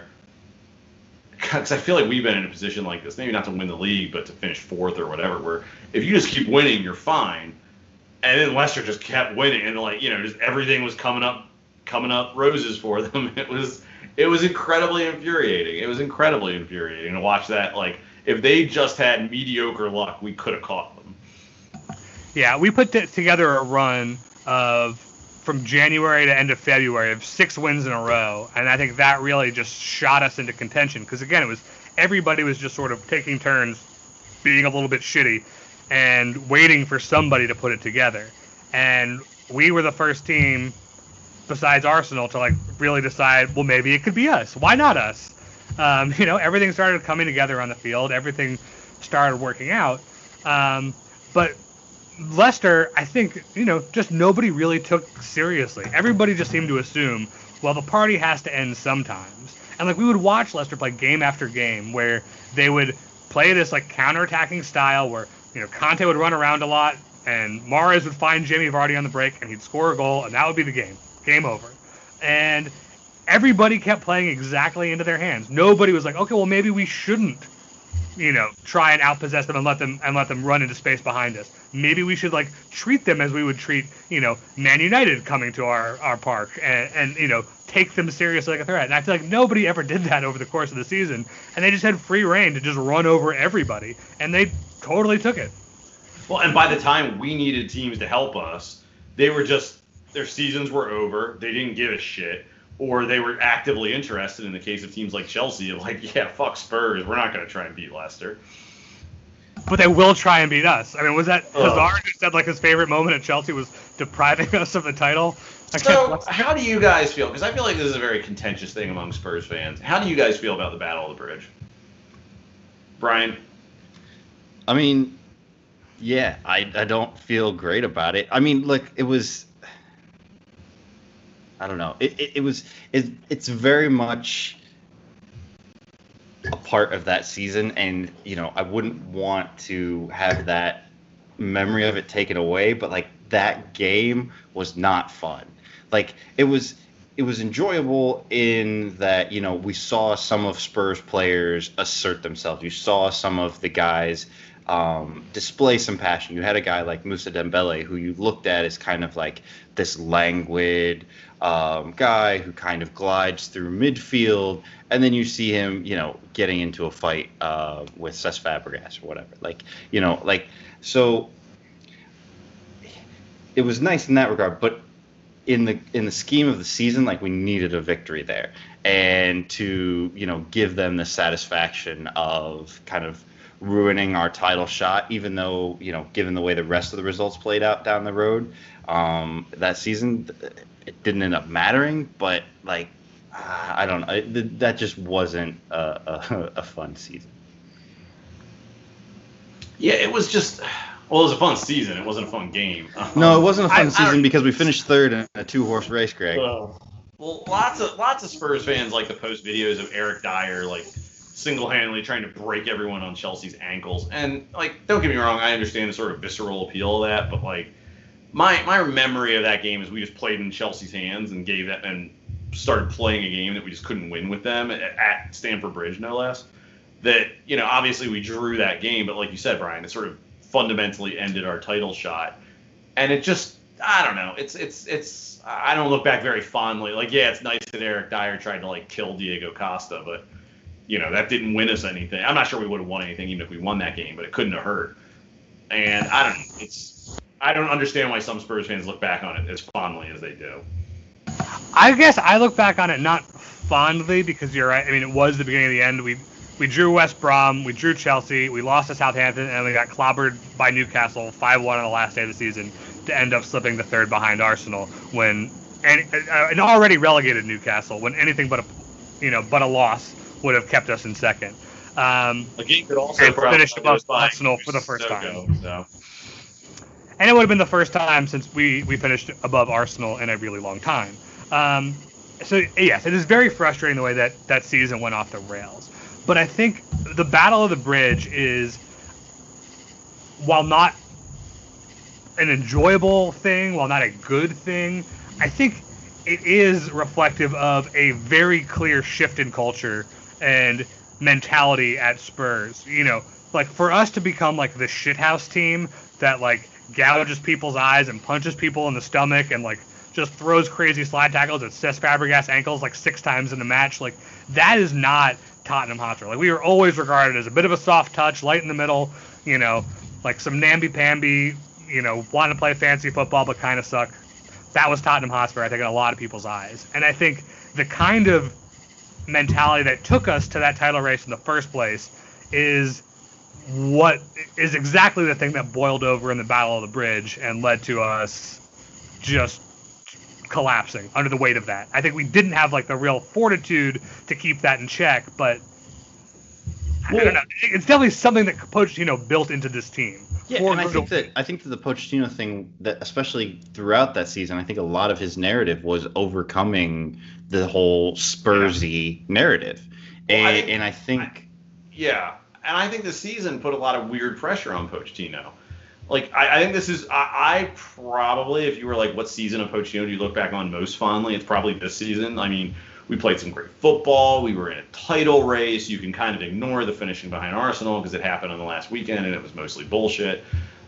because I feel like we've been in a position like this, maybe not to win the league, but to finish 4th or whatever, where if you just keep winning, you're fine. And then Leicester just kept winning, and just everything was coming up roses for them. It was incredibly infuriating. It was incredibly infuriating to watch that. If they just had mediocre luck, we could have caught them. Yeah, we put together a run from January to end of February of 6 wins in a row, and I think that really just shot us into contention because, again, everybody was just sort of taking turns being a little bit shitty and waiting for somebody to put it together. And we were the first team besides Arsenal to really decide, well, maybe it could be us. Why not us? Everything started coming together on the field. Everything started working out. But Leicester, I think, just nobody really took seriously. Everybody just seemed to assume, well, the party has to end sometimes. And we would watch Leicester play game after game where they would play this counterattacking style where, Conte would run around a lot and Mahrez would find Jamie Vardy on the break and he'd score a goal and that would be the game. Game over. And everybody kept playing exactly into their hands. Nobody was like, okay, well, maybe we shouldn't, try and outpossess them and let them run into space behind us. Maybe we should treat them as we would treat, Man United coming to our park and take them seriously like a threat. And I feel like nobody ever did that over the course of the season. And they just had free reign to just run over everybody. And they totally took it. Well, and by the time we needed teams to help us, their seasons were over. They didn't give a shit. Or they were actively interested in the case of teams like Chelsea, fuck Spurs. We're not going to try and beat Leicester. But they will try and beat us. I mean, was that Hazard who said his favorite moment at Chelsea was depriving us of the title? So, how do you guys feel? Because I feel like this is a very contentious thing among Spurs fans. How do you guys feel about the Battle of the Bridge? Brian? I mean, yeah, I don't feel great about it. I mean, look, it was... I don't know. It's very much a part of that season, and I wouldn't want to have that memory of it taken away, but like that game was not fun. Like it was enjoyable in that we saw some of Spurs players assert themselves. You saw some of the guys display some passion. You had a guy like Moussa Dembele who you looked at as kind of like this languid guy who kind of glides through midfield, and then you see him getting into a fight with Cesc Fabregas or whatever. So it was nice in that regard, but in the scheme of the season, like we needed a victory there, and to give them the satisfaction of kind of ruining our title shot, even though given the way the rest of the results played out down the road that season, it didn't end up mattering. But like I don't know, that just wasn't a fun season. Yeah, it was just. Well, it was a fun season. It wasn't a fun game. No, it wasn't a fun season because we finished third in a 2-horse race, Greg. Well, lots of Spurs fans like to post videos of Eric Dyer like single-handedly trying to break everyone on Chelsea's ankles. And like, don't get me wrong, I understand the sort of visceral appeal of that, but like my memory of that game is we just played in Chelsea's hands and started playing a game that we just couldn't win with them at Stamford Bridge, no less. That obviously we drew that game, but like you said, Brian, it sort of fundamentally ended our title shot, and it just, I don't know, it's I don't look back very fondly. Like, yeah, it's nice that Eric Dyer tried to like kill Diego Costa, but that didn't win us anything. I'm not sure we would have won anything even if we won that game, but it couldn't have hurt. And I don't know, I don't understand why some Spurs fans look back on it as fondly as they do. I guess I look back on it not fondly, because you're right. I mean, it was the beginning of the end. We drew West Brom, we drew Chelsea, we lost to Southampton, and we got clobbered by Newcastle 5-1 on the last day of the season to end up slipping to third behind Arsenal when an already relegated Newcastle, when anything but a loss would have kept us in second. A game could also finished above Arsenal for the first time. And it would have been the first time since we finished above Arsenal in a really long time. So yes, it is very frustrating the way that season went off the rails. But I think the Battle of the Bridge is, while not an enjoyable thing, while not a good thing, I think it is reflective of a very clear shift in culture and mentality at Spurs. Like for us to become like the shithouse team that like gouges people's eyes and punches people in the stomach and like just throws crazy slide tackles at Cesc Fabregas ankles like 6 times in a match, like that is not Tottenham Hotspur. Like we were always regarded as a bit of a soft touch, light in the middle, like some namby-pamby, want to play fancy football but kind of suck. That was Tottenham Hotspur, I think, in a lot of people's eyes. And I think the kind of mentality that took us to that title race in the first place is what is exactly the thing that boiled over in the Battle of the Bridge and led to us just collapsing under the weight of that. I think we didn't have like the real fortitude to keep that in check, but I don't know. It's definitely something that Pochettino built into this team. Yeah, and I think that the Pochettino thing, that especially throughout that season, I think a lot of his narrative was overcoming the whole Spursy narrative, and I think the season put a lot of weird pressure on Pochettino. Like, I think this is, I probably, if you were like, what season of Pochettino do you look back on most fondly, it's probably this season. I mean, we played some great football. We were in a title race. You can kind of ignore the finishing behind Arsenal because it happened on the last weekend and it was mostly bullshit.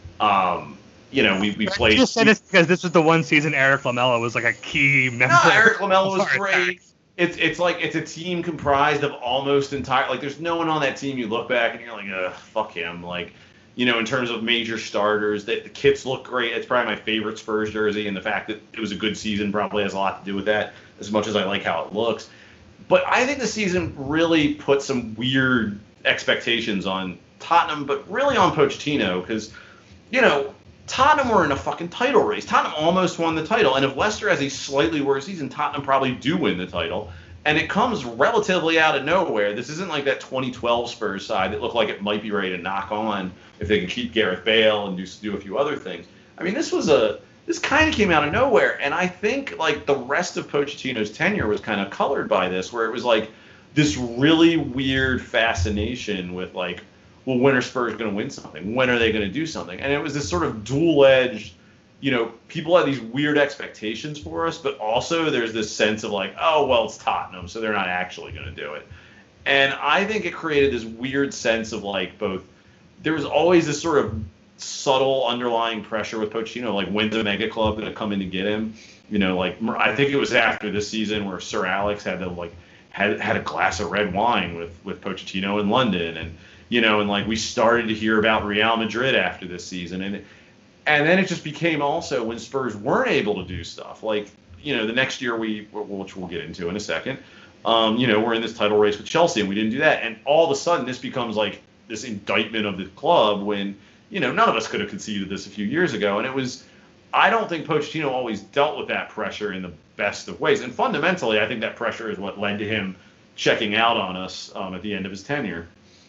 We played. You just said this because this was the one season Eric Lamela was like a key member. No, Eric Lamela was great. It's like it's a team comprised of almost entire, like there's no one on that team you look back and you're like, ugh, fuck him. Like, in terms of major starters, that the kits look great. It's probably my favorite Spurs jersey, and the fact that it was a good season probably has a lot to do with that, as much as I like how it looks. But I think the season really put some weird expectations on Tottenham, but really on Pochettino, because, Tottenham were in a fucking title race. Tottenham almost won the title, and if Leicester has a slightly worse season, Tottenham probably do win the title. And it comes relatively out of nowhere. This isn't like that 2012 Spurs side that looked like it might be ready to knock on if they can keep Gareth Bale and do a few other things. I mean, this was a this kind of came out of nowhere. And I think like the rest of Pochettino's tenure was kind of colored by this, where it was like this really weird fascination with like, well, when are Spurs going to win something? When are they going to do something? And it was this sort of dual-edged, people have these weird expectations for us, but also there's this sense of like, oh, well, it's Tottenham, so they're not actually going to do it. And I think it created this weird sense of like both, there was always this sort of subtle underlying pressure with Pochettino, like when's a mega club going to come in to get him? I think it was after this season where Sir Alex had to like had a glass of red wine with Pochettino in London, and like we started to hear about Real Madrid after this season, and then it just became also when Spurs weren't able to do stuff like the next year which we'll get into in a second, we're in this title race with Chelsea and we didn't do that, and all of a sudden this becomes like this indictment of the club when none of us could have conceded this a few years ago. And it was, I don't think Pochettino always dealt with that pressure in the best of ways. And fundamentally, I think that pressure is what led to him checking out on us at the end of his tenure.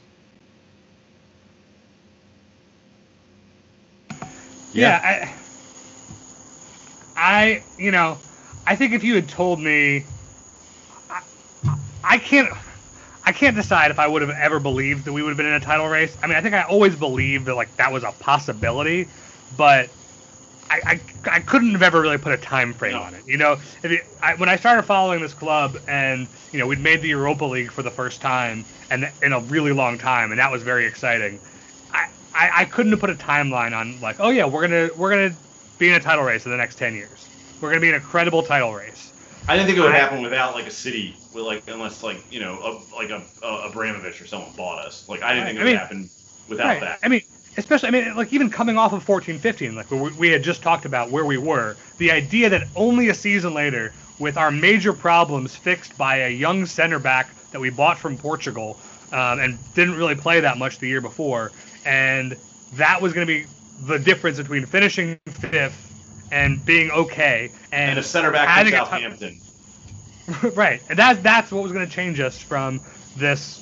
Yeah, I think if you had told me, I can't decide if I would have ever believed that we would have been in a title race. I mean, I think I always believed that like that was a possibility, but I couldn't have ever really put a time frame on it. When I started following this club and we'd made the Europa League for the first time and in a really long time, and that was very exciting. I couldn't have put a timeline on like, oh yeah, we're gonna be in a title race in the next 10 years. We're gonna be in a credible title race. I didn't think it would happen without like a city, with like unless like Abramovich or someone bought us. Like I didn't think it would happen without that. I mean, like even coming off of 14-15, like we had just talked about where we were, the idea that only a season later, with our major problems fixed by a young center back that we bought from Portugal and didn't really play that much the year before, and that was going to be the difference between finishing fifth and being okay, and a center back from Southampton. Right, and that's what was going to change us from this,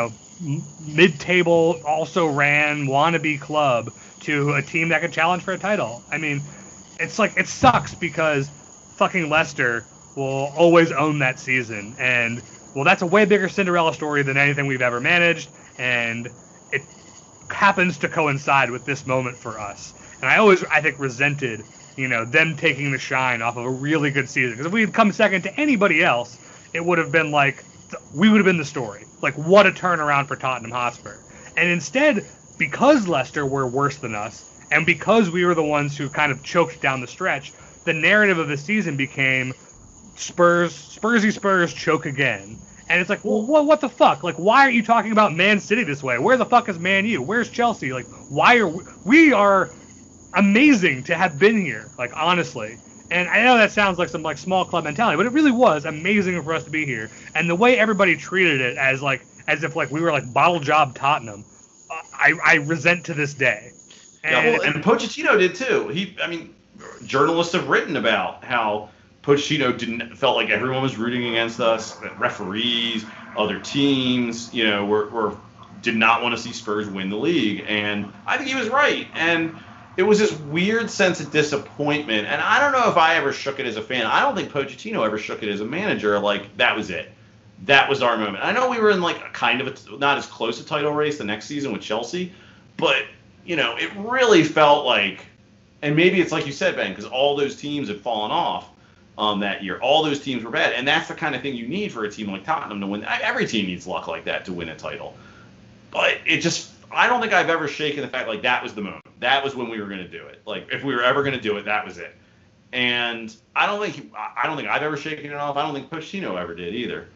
mid-table, also ran wannabe club to a team that could challenge for a title. I mean, it's like it sucks because fucking Leicester will always own that season, and well, that's a way bigger Cinderella story than anything we've ever managed, and it happens to coincide with this moment for us. And I think resented them taking the shine off of a really good season. Because if we had come second to anybody else, it would have been like, we would have been the story. Like, what a turnaround for Tottenham Hotspur. And instead, because Leicester were worse than us, and because we were the ones who kind of choked down the stretch, the narrative of the season became Spursy Spurs choke again. And it's like, well, what the fuck? Like, why are you talking about Man City this way? Where the fuck is Man U? Where's Chelsea? Like, why are we are amazing to have been here, like, honestly. And I know that sounds like some like small club mentality, but it really was amazing for us to be here. And the way everybody treated it as if we were like bottle job Tottenham, I resent to this day. And Pochettino did too. Journalists have written about how Pochettino felt like everyone was rooting against us, referees, other teams, did not want to see Spurs win the league. And I think he was right. And it was this weird sense of disappointment. And I don't know if I ever shook it as a fan. I don't think Pochettino ever shook it as a manager. Like, that was it. That was our moment. I know we were in like a kind of not as close a title race the next season with Chelsea, but, it really felt like, and maybe it's like you said, Ben, because all those teams had fallen off that year. All those teams were bad. And that's the kind of thing you need for a team like Tottenham to win. Every team needs luck like that to win a title. But I don't think I've ever shaken the fact like that was the moment. That was when we were going to do it. Like, if we were ever going to do it, that was it. And I don't think I've ever shaken it off. I don't think Pochettino ever did either.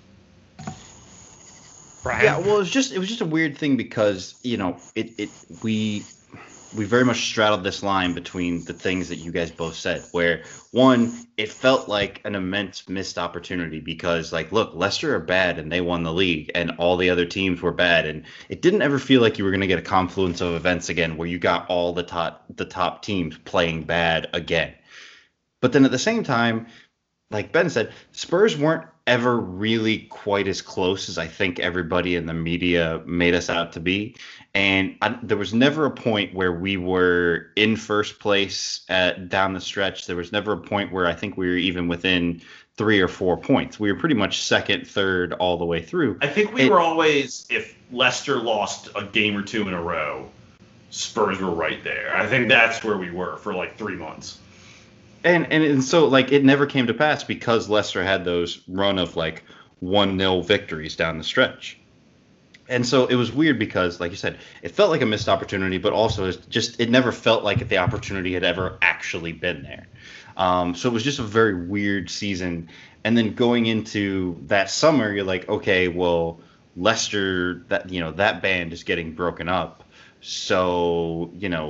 Brian? Yeah, well, it was just a weird thing because we very much straddled this line between the things that you guys both said, where one, it felt like an immense missed opportunity because, like, look, Leicester are bad and they won the league and all the other teams were bad. And it didn't ever feel like you were going to get a confluence of events again where you got all the top teams playing bad again. But then at the same time, like Ben said, Spurs weren't ever really quite as close as I think everybody in the media made us out to be. And there was never a point where we were in first place down the stretch. There was never a point where I think we were even within 3 or 4 points. We were pretty much second, third, all the way through. I think we were always, if Leicester lost a game or two in a row, Spurs were right there. I think that's where we were for like 3 months. And so, like, it never came to pass because Leicester had those run of, like, 1-0 victories down the stretch. And so it was weird because, like you said, it felt like a missed opportunity, but also it never felt like the opportunity had ever actually been there. So it was just a very weird season. And then going into that summer, you're like, okay, well, Leicester, that band is getting broken up. So,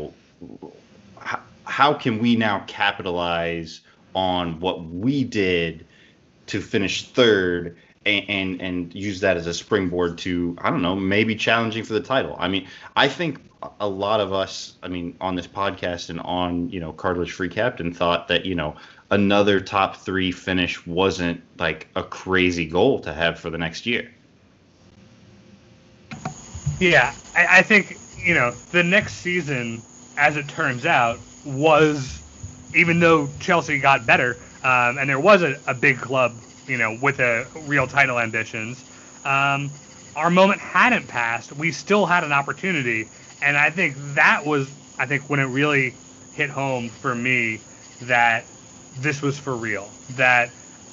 how can we now capitalize on what we did to finish third and use that as a springboard to, I don't know, maybe challenging for the title? I mean, I think a lot of us, on this podcast and on, Cartilage Free Captain thought that, another top 3 finish wasn't like a crazy goal to have for the next year. Yeah, I think, the next season, as it turns out, was, even though Chelsea got better, and there was a big club, with a real title ambitions, our moment hadn't passed. We still had an opportunity, and I think that was, when it really hit home for me that this was for real, that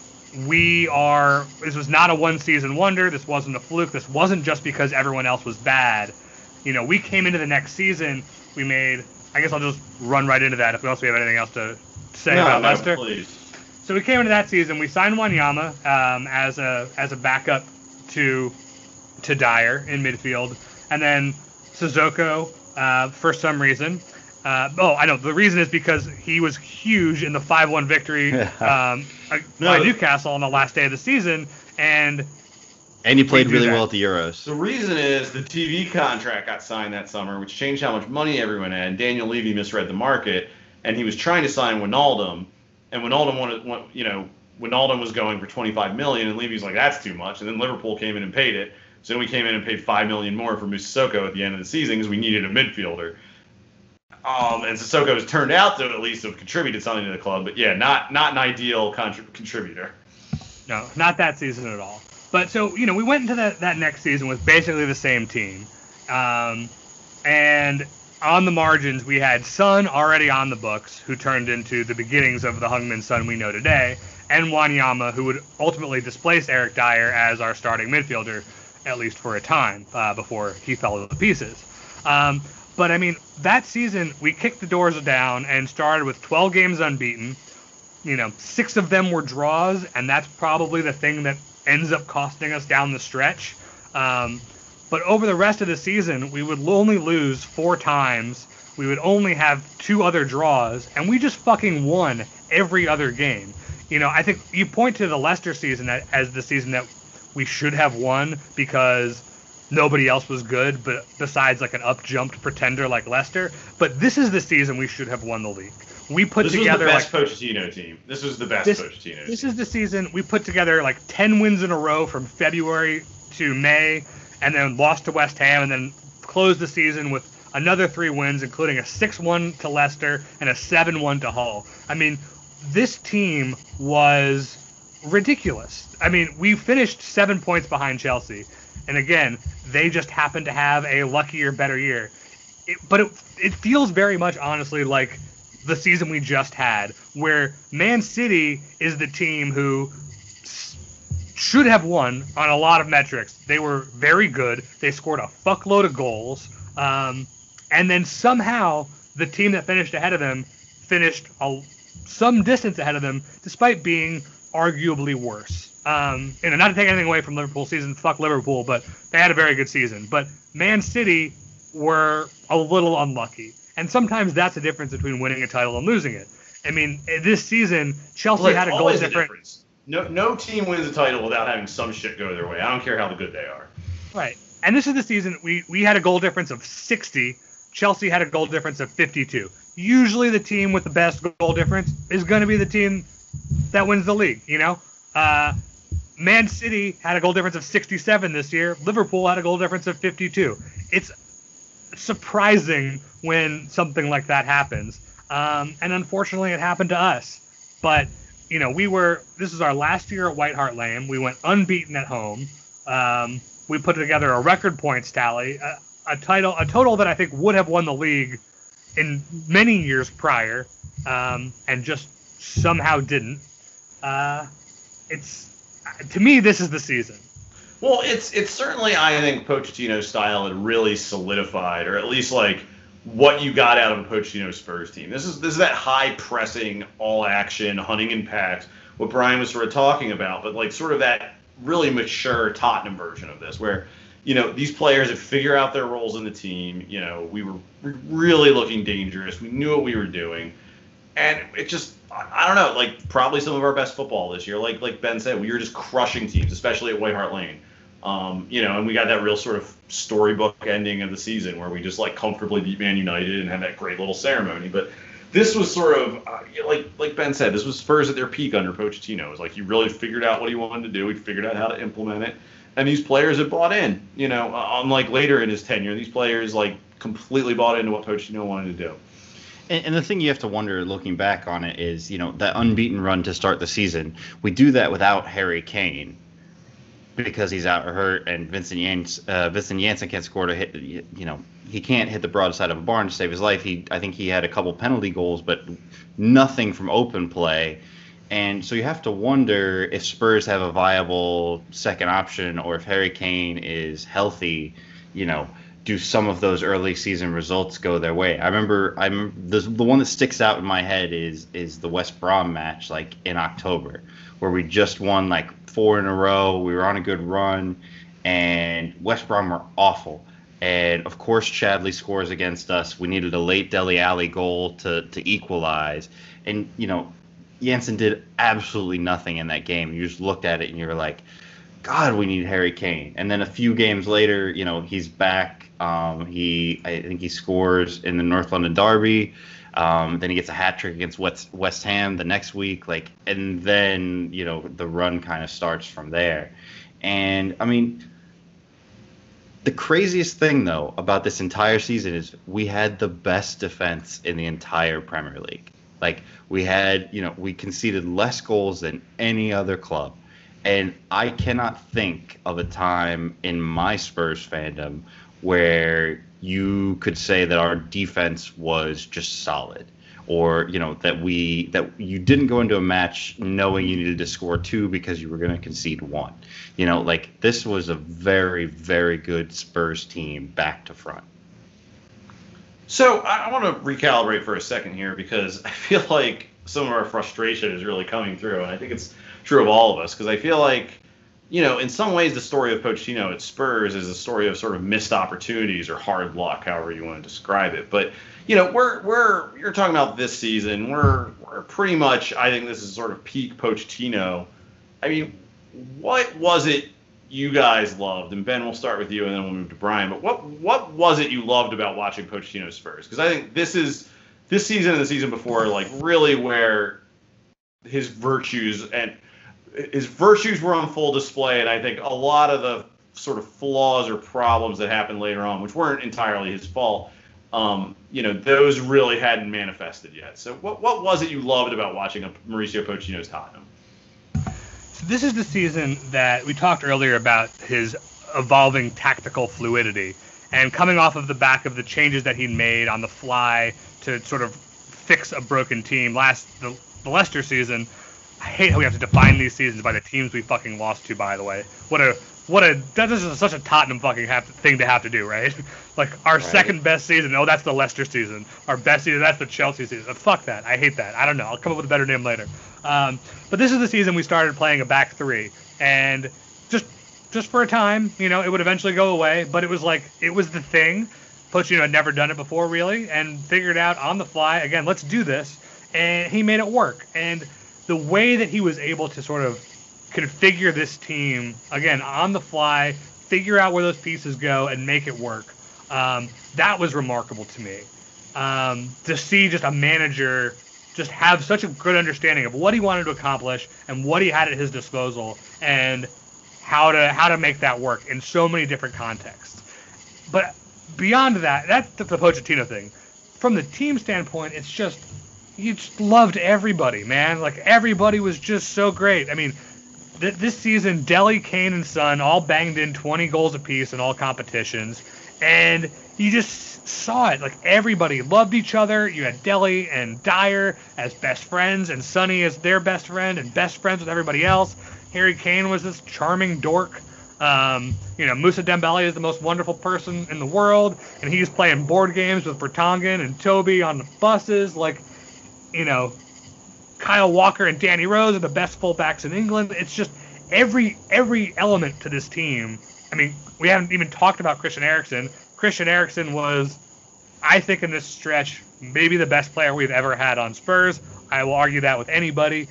this was not a one-season wonder, this wasn't a fluke, this wasn't just because everyone else was bad. We came into the next season, we made, I guess I'll just run right into that if we also have anything else to say about Leicester. Please. So we came into that season, we signed Wanyama as a backup to Dyer in midfield, and then Sissoko for some reason. I know the reason is because he was huge in the 5-1 victory by Newcastle on the last day of the season, and he played really well at the Euros. The reason is the TV contract got signed that summer, which changed how much money everyone had. And Daniel Levy misread the market, and he was trying to sign Wijnaldum, and Wijnaldum was going for $25 million, and Levy's like, that's too much. And then Liverpool came in and paid it. So then we came in and paid $5 million more for Sissoko at the end of the season because we needed a midfielder. And Sissoko has turned out to at least have contributed something to the club, but yeah, not an ideal contributor. No, not that season at all. But so, we went into that next season with basically the same team. And on the margins, we had Son already on the books, who turned into the beginnings of the Hungman Son we know today, and Wanyama, who would ultimately displace Eric Dyer as our starting midfielder, at least for a time, before he fell to pieces. But, that season, we kicked the doors down and started with 12 games unbeaten. 6 of them were draws, and that's probably the thing that ends up costing us down the stretch. But over the rest of the season, we would only lose 4 times. We would only have 2 other draws, and we just fucking won every other game. I think you point to the Leicester season as the season that we should have won because nobody else was good, but besides like an up-jumped pretender like Leicester. But this is the season we should have won the league. We put together the best Pochettino team. This was the best Pochettino team. This is the season we put together like 10 wins in a row from February to May, and then lost to West Ham, and then closed the season with another 3 wins, including a 6-1 to Leicester and a 7-1 to Hull. This team was ridiculous. We finished 7 points behind Chelsea, and again, they just happened to have a luckier, better year. But it feels very much, honestly, like the season we just had, where Man City is the team who should have won on a lot of metrics. They were very good. They scored a fuckload of goals. And then somehow the team that finished ahead of them finished some distance ahead of them, despite being arguably worse. Not to take anything away from Liverpool's season, fuck Liverpool, but they had a very good season. But Man City were a little unlucky. And sometimes that's the difference between winning a title and losing it. This season, Chelsea had a goal difference. No team wins a title without having some shit go their way. I don't care how good they are. Right. And this is the season we had a goal difference of 60. Chelsea had a goal difference of 52. Usually the team with the best goal difference is going to be the team that wins the league, Man City had a goal difference of 67 this year. Liverpool had a goal difference of 52. It's surprising when something like that happens. And unfortunately, it happened to us. But, this is our last year at White Hart Lane. We went unbeaten at home. We put together a record points tally, a total that I think would have won the league in many years prior, and just somehow didn't. To me, this is the season. Well, it's certainly, I think, Pochettino's style had really solidified, or at least like what you got out of a Pochettino Spurs team. This is that high pressing, all action, hunting impact, what Brian was sort of talking about, but like sort of that really mature Tottenham version of this, where these players had figured out their roles in the team. We were really looking dangerous. We knew what we were doing, and it just, I don't know, like probably some of our best football this year. Like Ben said, we were just crushing teams, especially at White Hart Lane. And we got that real sort of storybook ending of the season where we just like comfortably beat Man United and had that great little ceremony. But this was sort of like Ben said, this was Spurs at their peak under Pochettino. It was like he really figured out what he wanted to do. He figured out how to implement it, and these players had bought in. Unlike later in his tenure, these players like completely bought into what Pochettino wanted to do. And the thing you have to wonder, looking back on it, is that unbeaten run to start the season. We do that without Harry Kane, because he's out hurt, and Vincent Janssen can't score to hit. He can't hit the broadside of a barn to save his life. I think he had a couple penalty goals, but nothing from open play. And so you have to wonder if Spurs have a viable second option, or if Harry Kane is healthy. Do some of those early season results go their way? I remember the one that sticks out in my head is the West Brom match, like in October, where we just won like 4 in a row. We were on a good run, and West Brom were awful. And of course, Chadley scores against us. We needed a late Dele Alli goal to equalize, and Janssen did absolutely nothing in that game. You just looked at it and you were like, God, we need Harry Kane. And then a few games later, he's back. I think he scores in the North London derby. Then he gets a hat trick against West Ham the next week. And then the run kind of starts from there. And I mean, the craziest thing though about this entire season is we had the best defense in the entire Premier League. Like we had, we conceded less goals than any other club. And I cannot think of a time in my Spurs fandom where you could say that our defense was just solid, or that you didn't go into a match knowing you needed to score 2 because you were going to concede 1. This was a very, very good Spurs team back to front. So I want to recalibrate for a second here, because I feel like some of our frustration is really coming through, and I think it's true of all of us, because I feel like, in some ways the story of Pochettino at Spurs is a story of sort of missed opportunities or hard luck, however you want to describe it. But, you're talking about this season. We're pretty much, I think this is sort of peak Pochettino. I mean, what was it you guys loved? And Ben, we'll start with you and then we'll move to Brian. But what was it you loved about watching Pochettino Spurs? Because I think this season and the season before, like really where his virtues were on full display, and I think a lot of the sort of flaws or problems that happened later on, which weren't entirely his fault, those really hadn't manifested yet. So what was it you loved about watching Mauricio Pochettino's Tottenham? So this is the season that we talked earlier about his evolving tactical fluidity, and coming off of the back of the changes that he made on the fly to sort of fix a broken team. The Leicester season, I hate how we have to define these seasons by the teams we fucking lost to, by the way. That is such a Tottenham fucking thing to have to do, right? Like, our second best season, that's the Leicester season. Our best season, that's the Chelsea season. Fuck that. I hate that. I don't know. I'll come up with a better name later. But this is the season we started playing a back 3. And just for a time, it would eventually go away. But it was the thing. Pochettino had never done it before, really, and figured out on the fly, again, let's do this. And he made it work. And the way that he was able to sort of configure this team, again, on the fly, figure out where those pieces go and make it work, that was remarkable to me. To see just a manager just have such a good understanding of what he wanted to accomplish and what he had at his disposal and how to make that work in so many different contexts. But beyond that, that's the Pochettino thing. From the team standpoint, it's just you just loved everybody, man. Like everybody was just so great. I mean, this season, Dele, Kane, and Son all banged in 20 goals apiece in all competitions, and you just saw it. Like everybody loved each other. You had Dele and Dyer as best friends, and Sonny as their best friend, and best friends with everybody else. Harry Kane was this charming dork. Moussa Dembele is the most wonderful person in the world, and he's playing board games with Vertonghen and Toby on the buses. Kyle Walker and Danny Rose are the best fullbacks in England. It's just every element to this team. I mean, we haven't even talked about Christian Eriksen. Christian Eriksen was, I think, in this stretch, maybe the best player we've ever had on Spurs. I will argue that with anybody.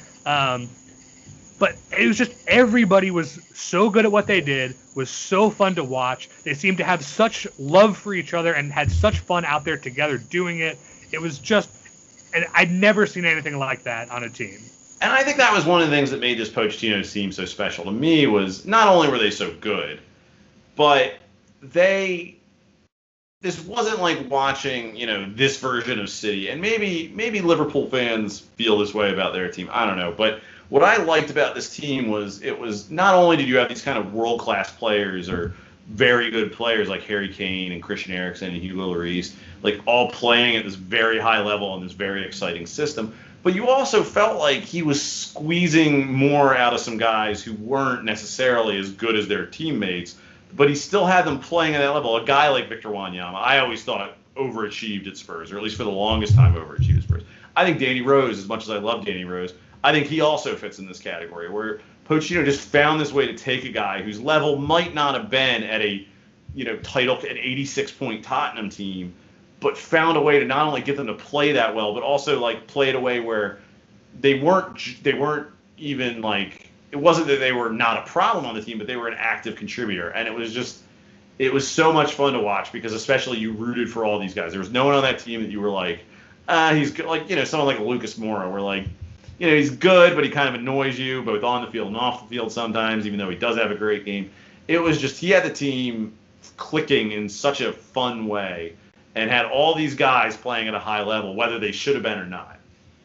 But it was just everybody was so good at what they did, was so fun to watch. They seemed to have such love for each other and had such fun out there together doing it. It was just, and I'd never seen anything like that on a team. And I think that was one of the things that made this Pochettino team so special to me was not only were they so good, but this wasn't like watching, this version of City. And maybe Liverpool fans feel this way about their team. I don't know. But what I liked about this team was it was not only did you have these kind of world-class players or very good players like Harry Kane and Christian Eriksen and Hugo Lloris, like all playing at this very high level in this very exciting system, but you also felt like he was squeezing more out of some guys who weren't necessarily as good as their teammates, but he still had them playing at that level. A guy like Victor Wanyama, I always thought overachieved at Spurs, or at least for the longest time overachieved at Spurs. I think Danny Rose, as much as I love Danny Rose, I think he also fits in this category where Pochettino just found this way to take a guy whose level might not have been at a, an 86-point Tottenham team, but found a way to not only get them to play that well, but also like play it a way where they weren't even like, it wasn't that they were not a problem on the team, but they were an active contributor. And it was so much fun to watch because especially you rooted for all these guys. There was no one on that team that you were like, he's good. Like, someone like Lucas Moura where like, he's good, but he kind of annoys you both on the field and off the field sometimes, even though he does have a great game. It was just he had the team clicking in such a fun way and had all these guys playing at a high level, whether they should have been or not.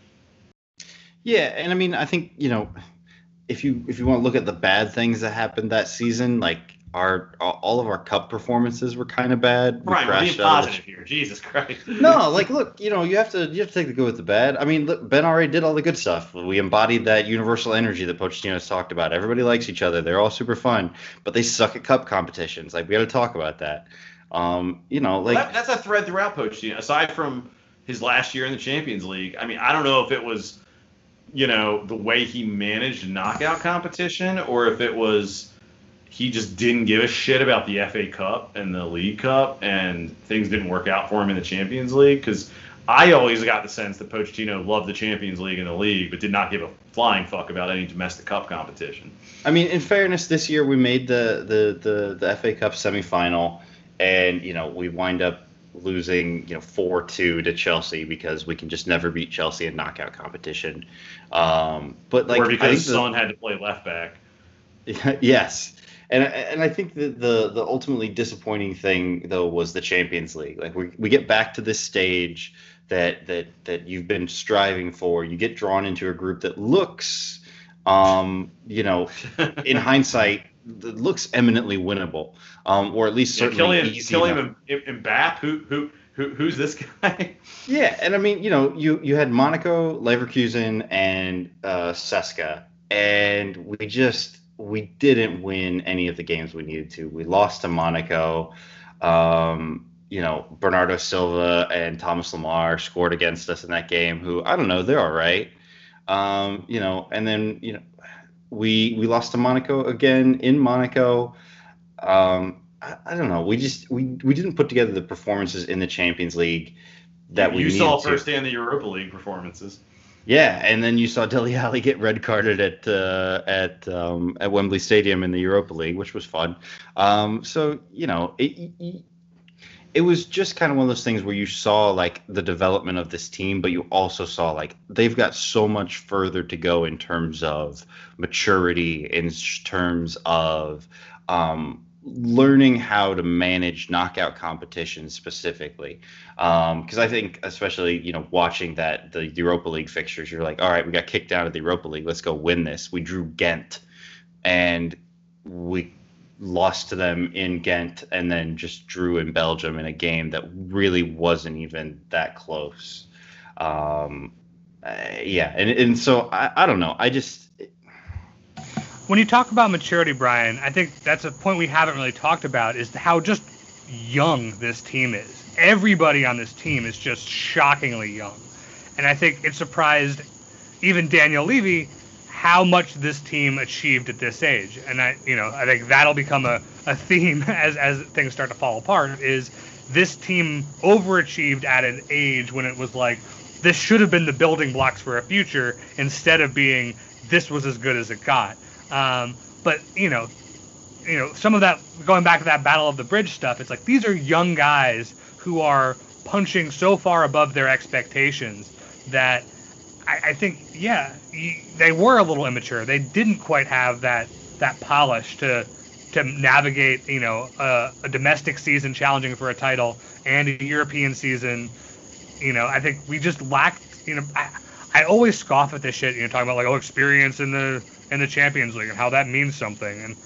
Yeah, and I mean, I think, if you want to look at the bad things that happened that season, like all of our cup performances were kind of bad. Right, we're being positive here. Jesus Christ. No, like look, you have to take the good with the bad. I mean, look, Ben already did all the good stuff. We embodied that universal energy that Pochettino's talked about. Everybody likes each other. They're all super fun, but they suck at cup competitions. Like we got to talk about that. That's a thread throughout Pochettino. Aside from his last year in the Champions League, I mean, I don't know if it was, the way he managed knockout competition or if it was he just didn't give a shit about the FA Cup and the League Cup, and things didn't work out for him in the Champions League. Because I always got the sense that Pochettino loved the Champions League and the League, but did not give a flying fuck about any domestic cup competition. I mean, in fairness, this year we made the FA Cup semifinal, and we wind up losing 4-2 to Chelsea because we can just never beat Chelsea in knockout competition. But like, or because Son had to play left back. Yes. And I think that the ultimately disappointing thing though was the Champions League. Like we get back to this stage that you've been striving for. You get drawn into a group that looks, in hindsight, that looks eminently winnable, or at least certainly easy. Kylian Mbappe, who's this guy? Yeah, and I mean, you had Monaco, Leverkusen, and CSKA, and we didn't win any of the games we needed to. We lost to Monaco. Bernardo Silva and Thomas Lemar scored against us in that game, who, I don't know, they're all right. And then, we lost to Monaco again in Monaco. I don't know. We didn't put together the performances in the Champions League that we needed to. You saw firsthand the Europa League performances. Yeah, and then you saw Dele Alli get red carded at Wembley Stadium in the Europa League, which was fun. So it was just kind of one of those things where you saw like the development of this team, but you also saw like they've got so much further to go in terms of maturity, in terms of learning how to manage knockout competitions specifically. Because I think, especially, watching the Europa League fixtures, you're like, all right, we got kicked out of the Europa League. Let's go win this. We drew Ghent, and we lost to them in Ghent, and then just drew in Belgium in a game that really wasn't even that close. And so I don't know. When you talk about maturity, Brian, I think that's a point we haven't really talked about, is how just young this team is. Everybody on this team is just shockingly young. And I think it surprised even Daniel Levy how much this team achieved at this age. And I think that'll become a theme as things start to fall apart, is this team overachieved at an age when it was like, this should have been the building blocks for a future, instead of being, this was as good as it got. But some of that, going back to that Battle of the Bridge stuff, it's like, these are young guys who are punching so far above their expectations that I think, they were a little immature. They didn't quite have that polish to navigate, a domestic season challenging for a title and a European season. I think we just lacked, I always scoff at this shit, talking about like, experience in the Champions League and how that means something. And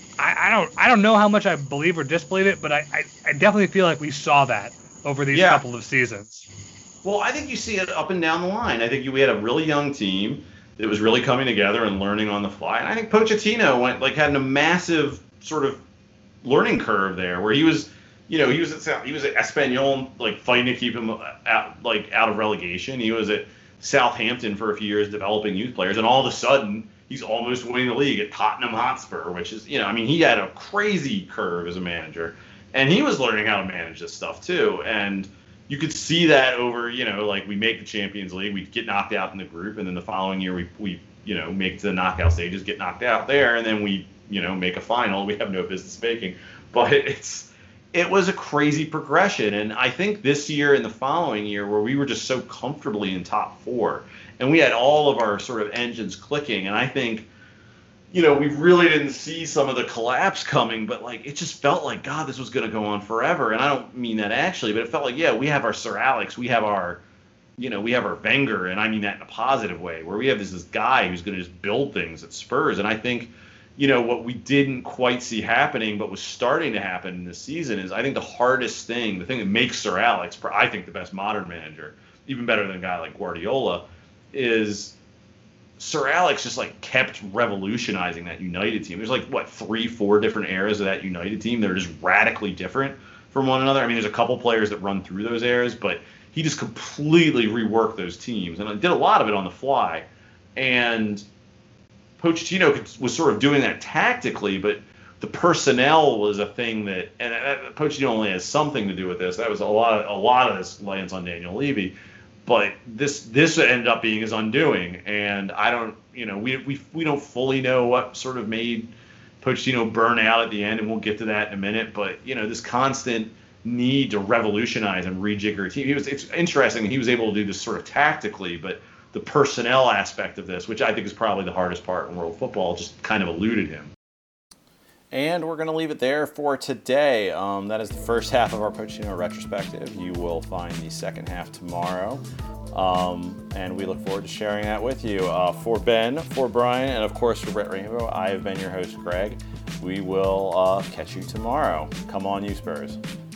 I don't know how much I believe or disbelieve it, but I definitely feel like we saw that over these couple of seasons. Well, I think you see it up and down the line. I think we had a really young team that was really coming together and learning on the fly. And I think Pochettino had a massive sort of learning curve there, where he was at Espanyol, like fighting to keep him out of relegation. He was at Southampton for a few years developing youth players, and all of a sudden he's almost winning the league at Tottenham Hotspur, which is, he had a crazy curve as a manager, and he was learning how to manage this stuff too. And you could see that over, we make the Champions League, we get knocked out in the group, and then the following year we make it to the knockout stages, get knocked out there, and then we, make a final we have no business making. But it was a crazy progression. And I think this year and the following year, where we were just so comfortably in top four, and we had all of our sort of engines clicking, and I think, we really didn't see some of the collapse coming, but it just felt like, God, this was going to go on forever. And I don't mean that actually, but it felt like, we have our Sir Alex, we have our Wenger, and I mean that in a positive way, where we have this guy who's going to just build things at Spurs. And I think, what we didn't quite see happening, but was starting to happen in this season, is I think the hardest thing, the thing that makes Sir Alex, I think, the best modern manager, even better than a guy like Guardiola, is Sir Alex just kept revolutionizing that United team. There's 3-4 different eras of that United team that are just radically different from one another. I mean, there's a couple players that run through those eras, but he just completely reworked those teams, and did a lot of it on the fly. And Pochettino was sort of doing that tactically, but the personnel was a thing that, and Pochettino only has something to do with this. That was a lot of this lands on Daniel Levy. But this ended up being his undoing, and I don't, we don't fully know what sort of made Pochettino burn out at the end, and we'll get to that in a minute. But this constant need to revolutionize and rejigger a team. It's interesting that he was able to do this sort of tactically, but the personnel aspect of this, which I think is probably the hardest part in world football, just kind of eluded him. And we're going to leave it there for today. That is the first half of our Pochettino retrospective. You will find the second half tomorrow. And we look forward to sharing that with you. For Ben, for Brian, and of course for Brett Rainbow, I have been your host, Greg. We will catch you tomorrow. Come on, you Spurs.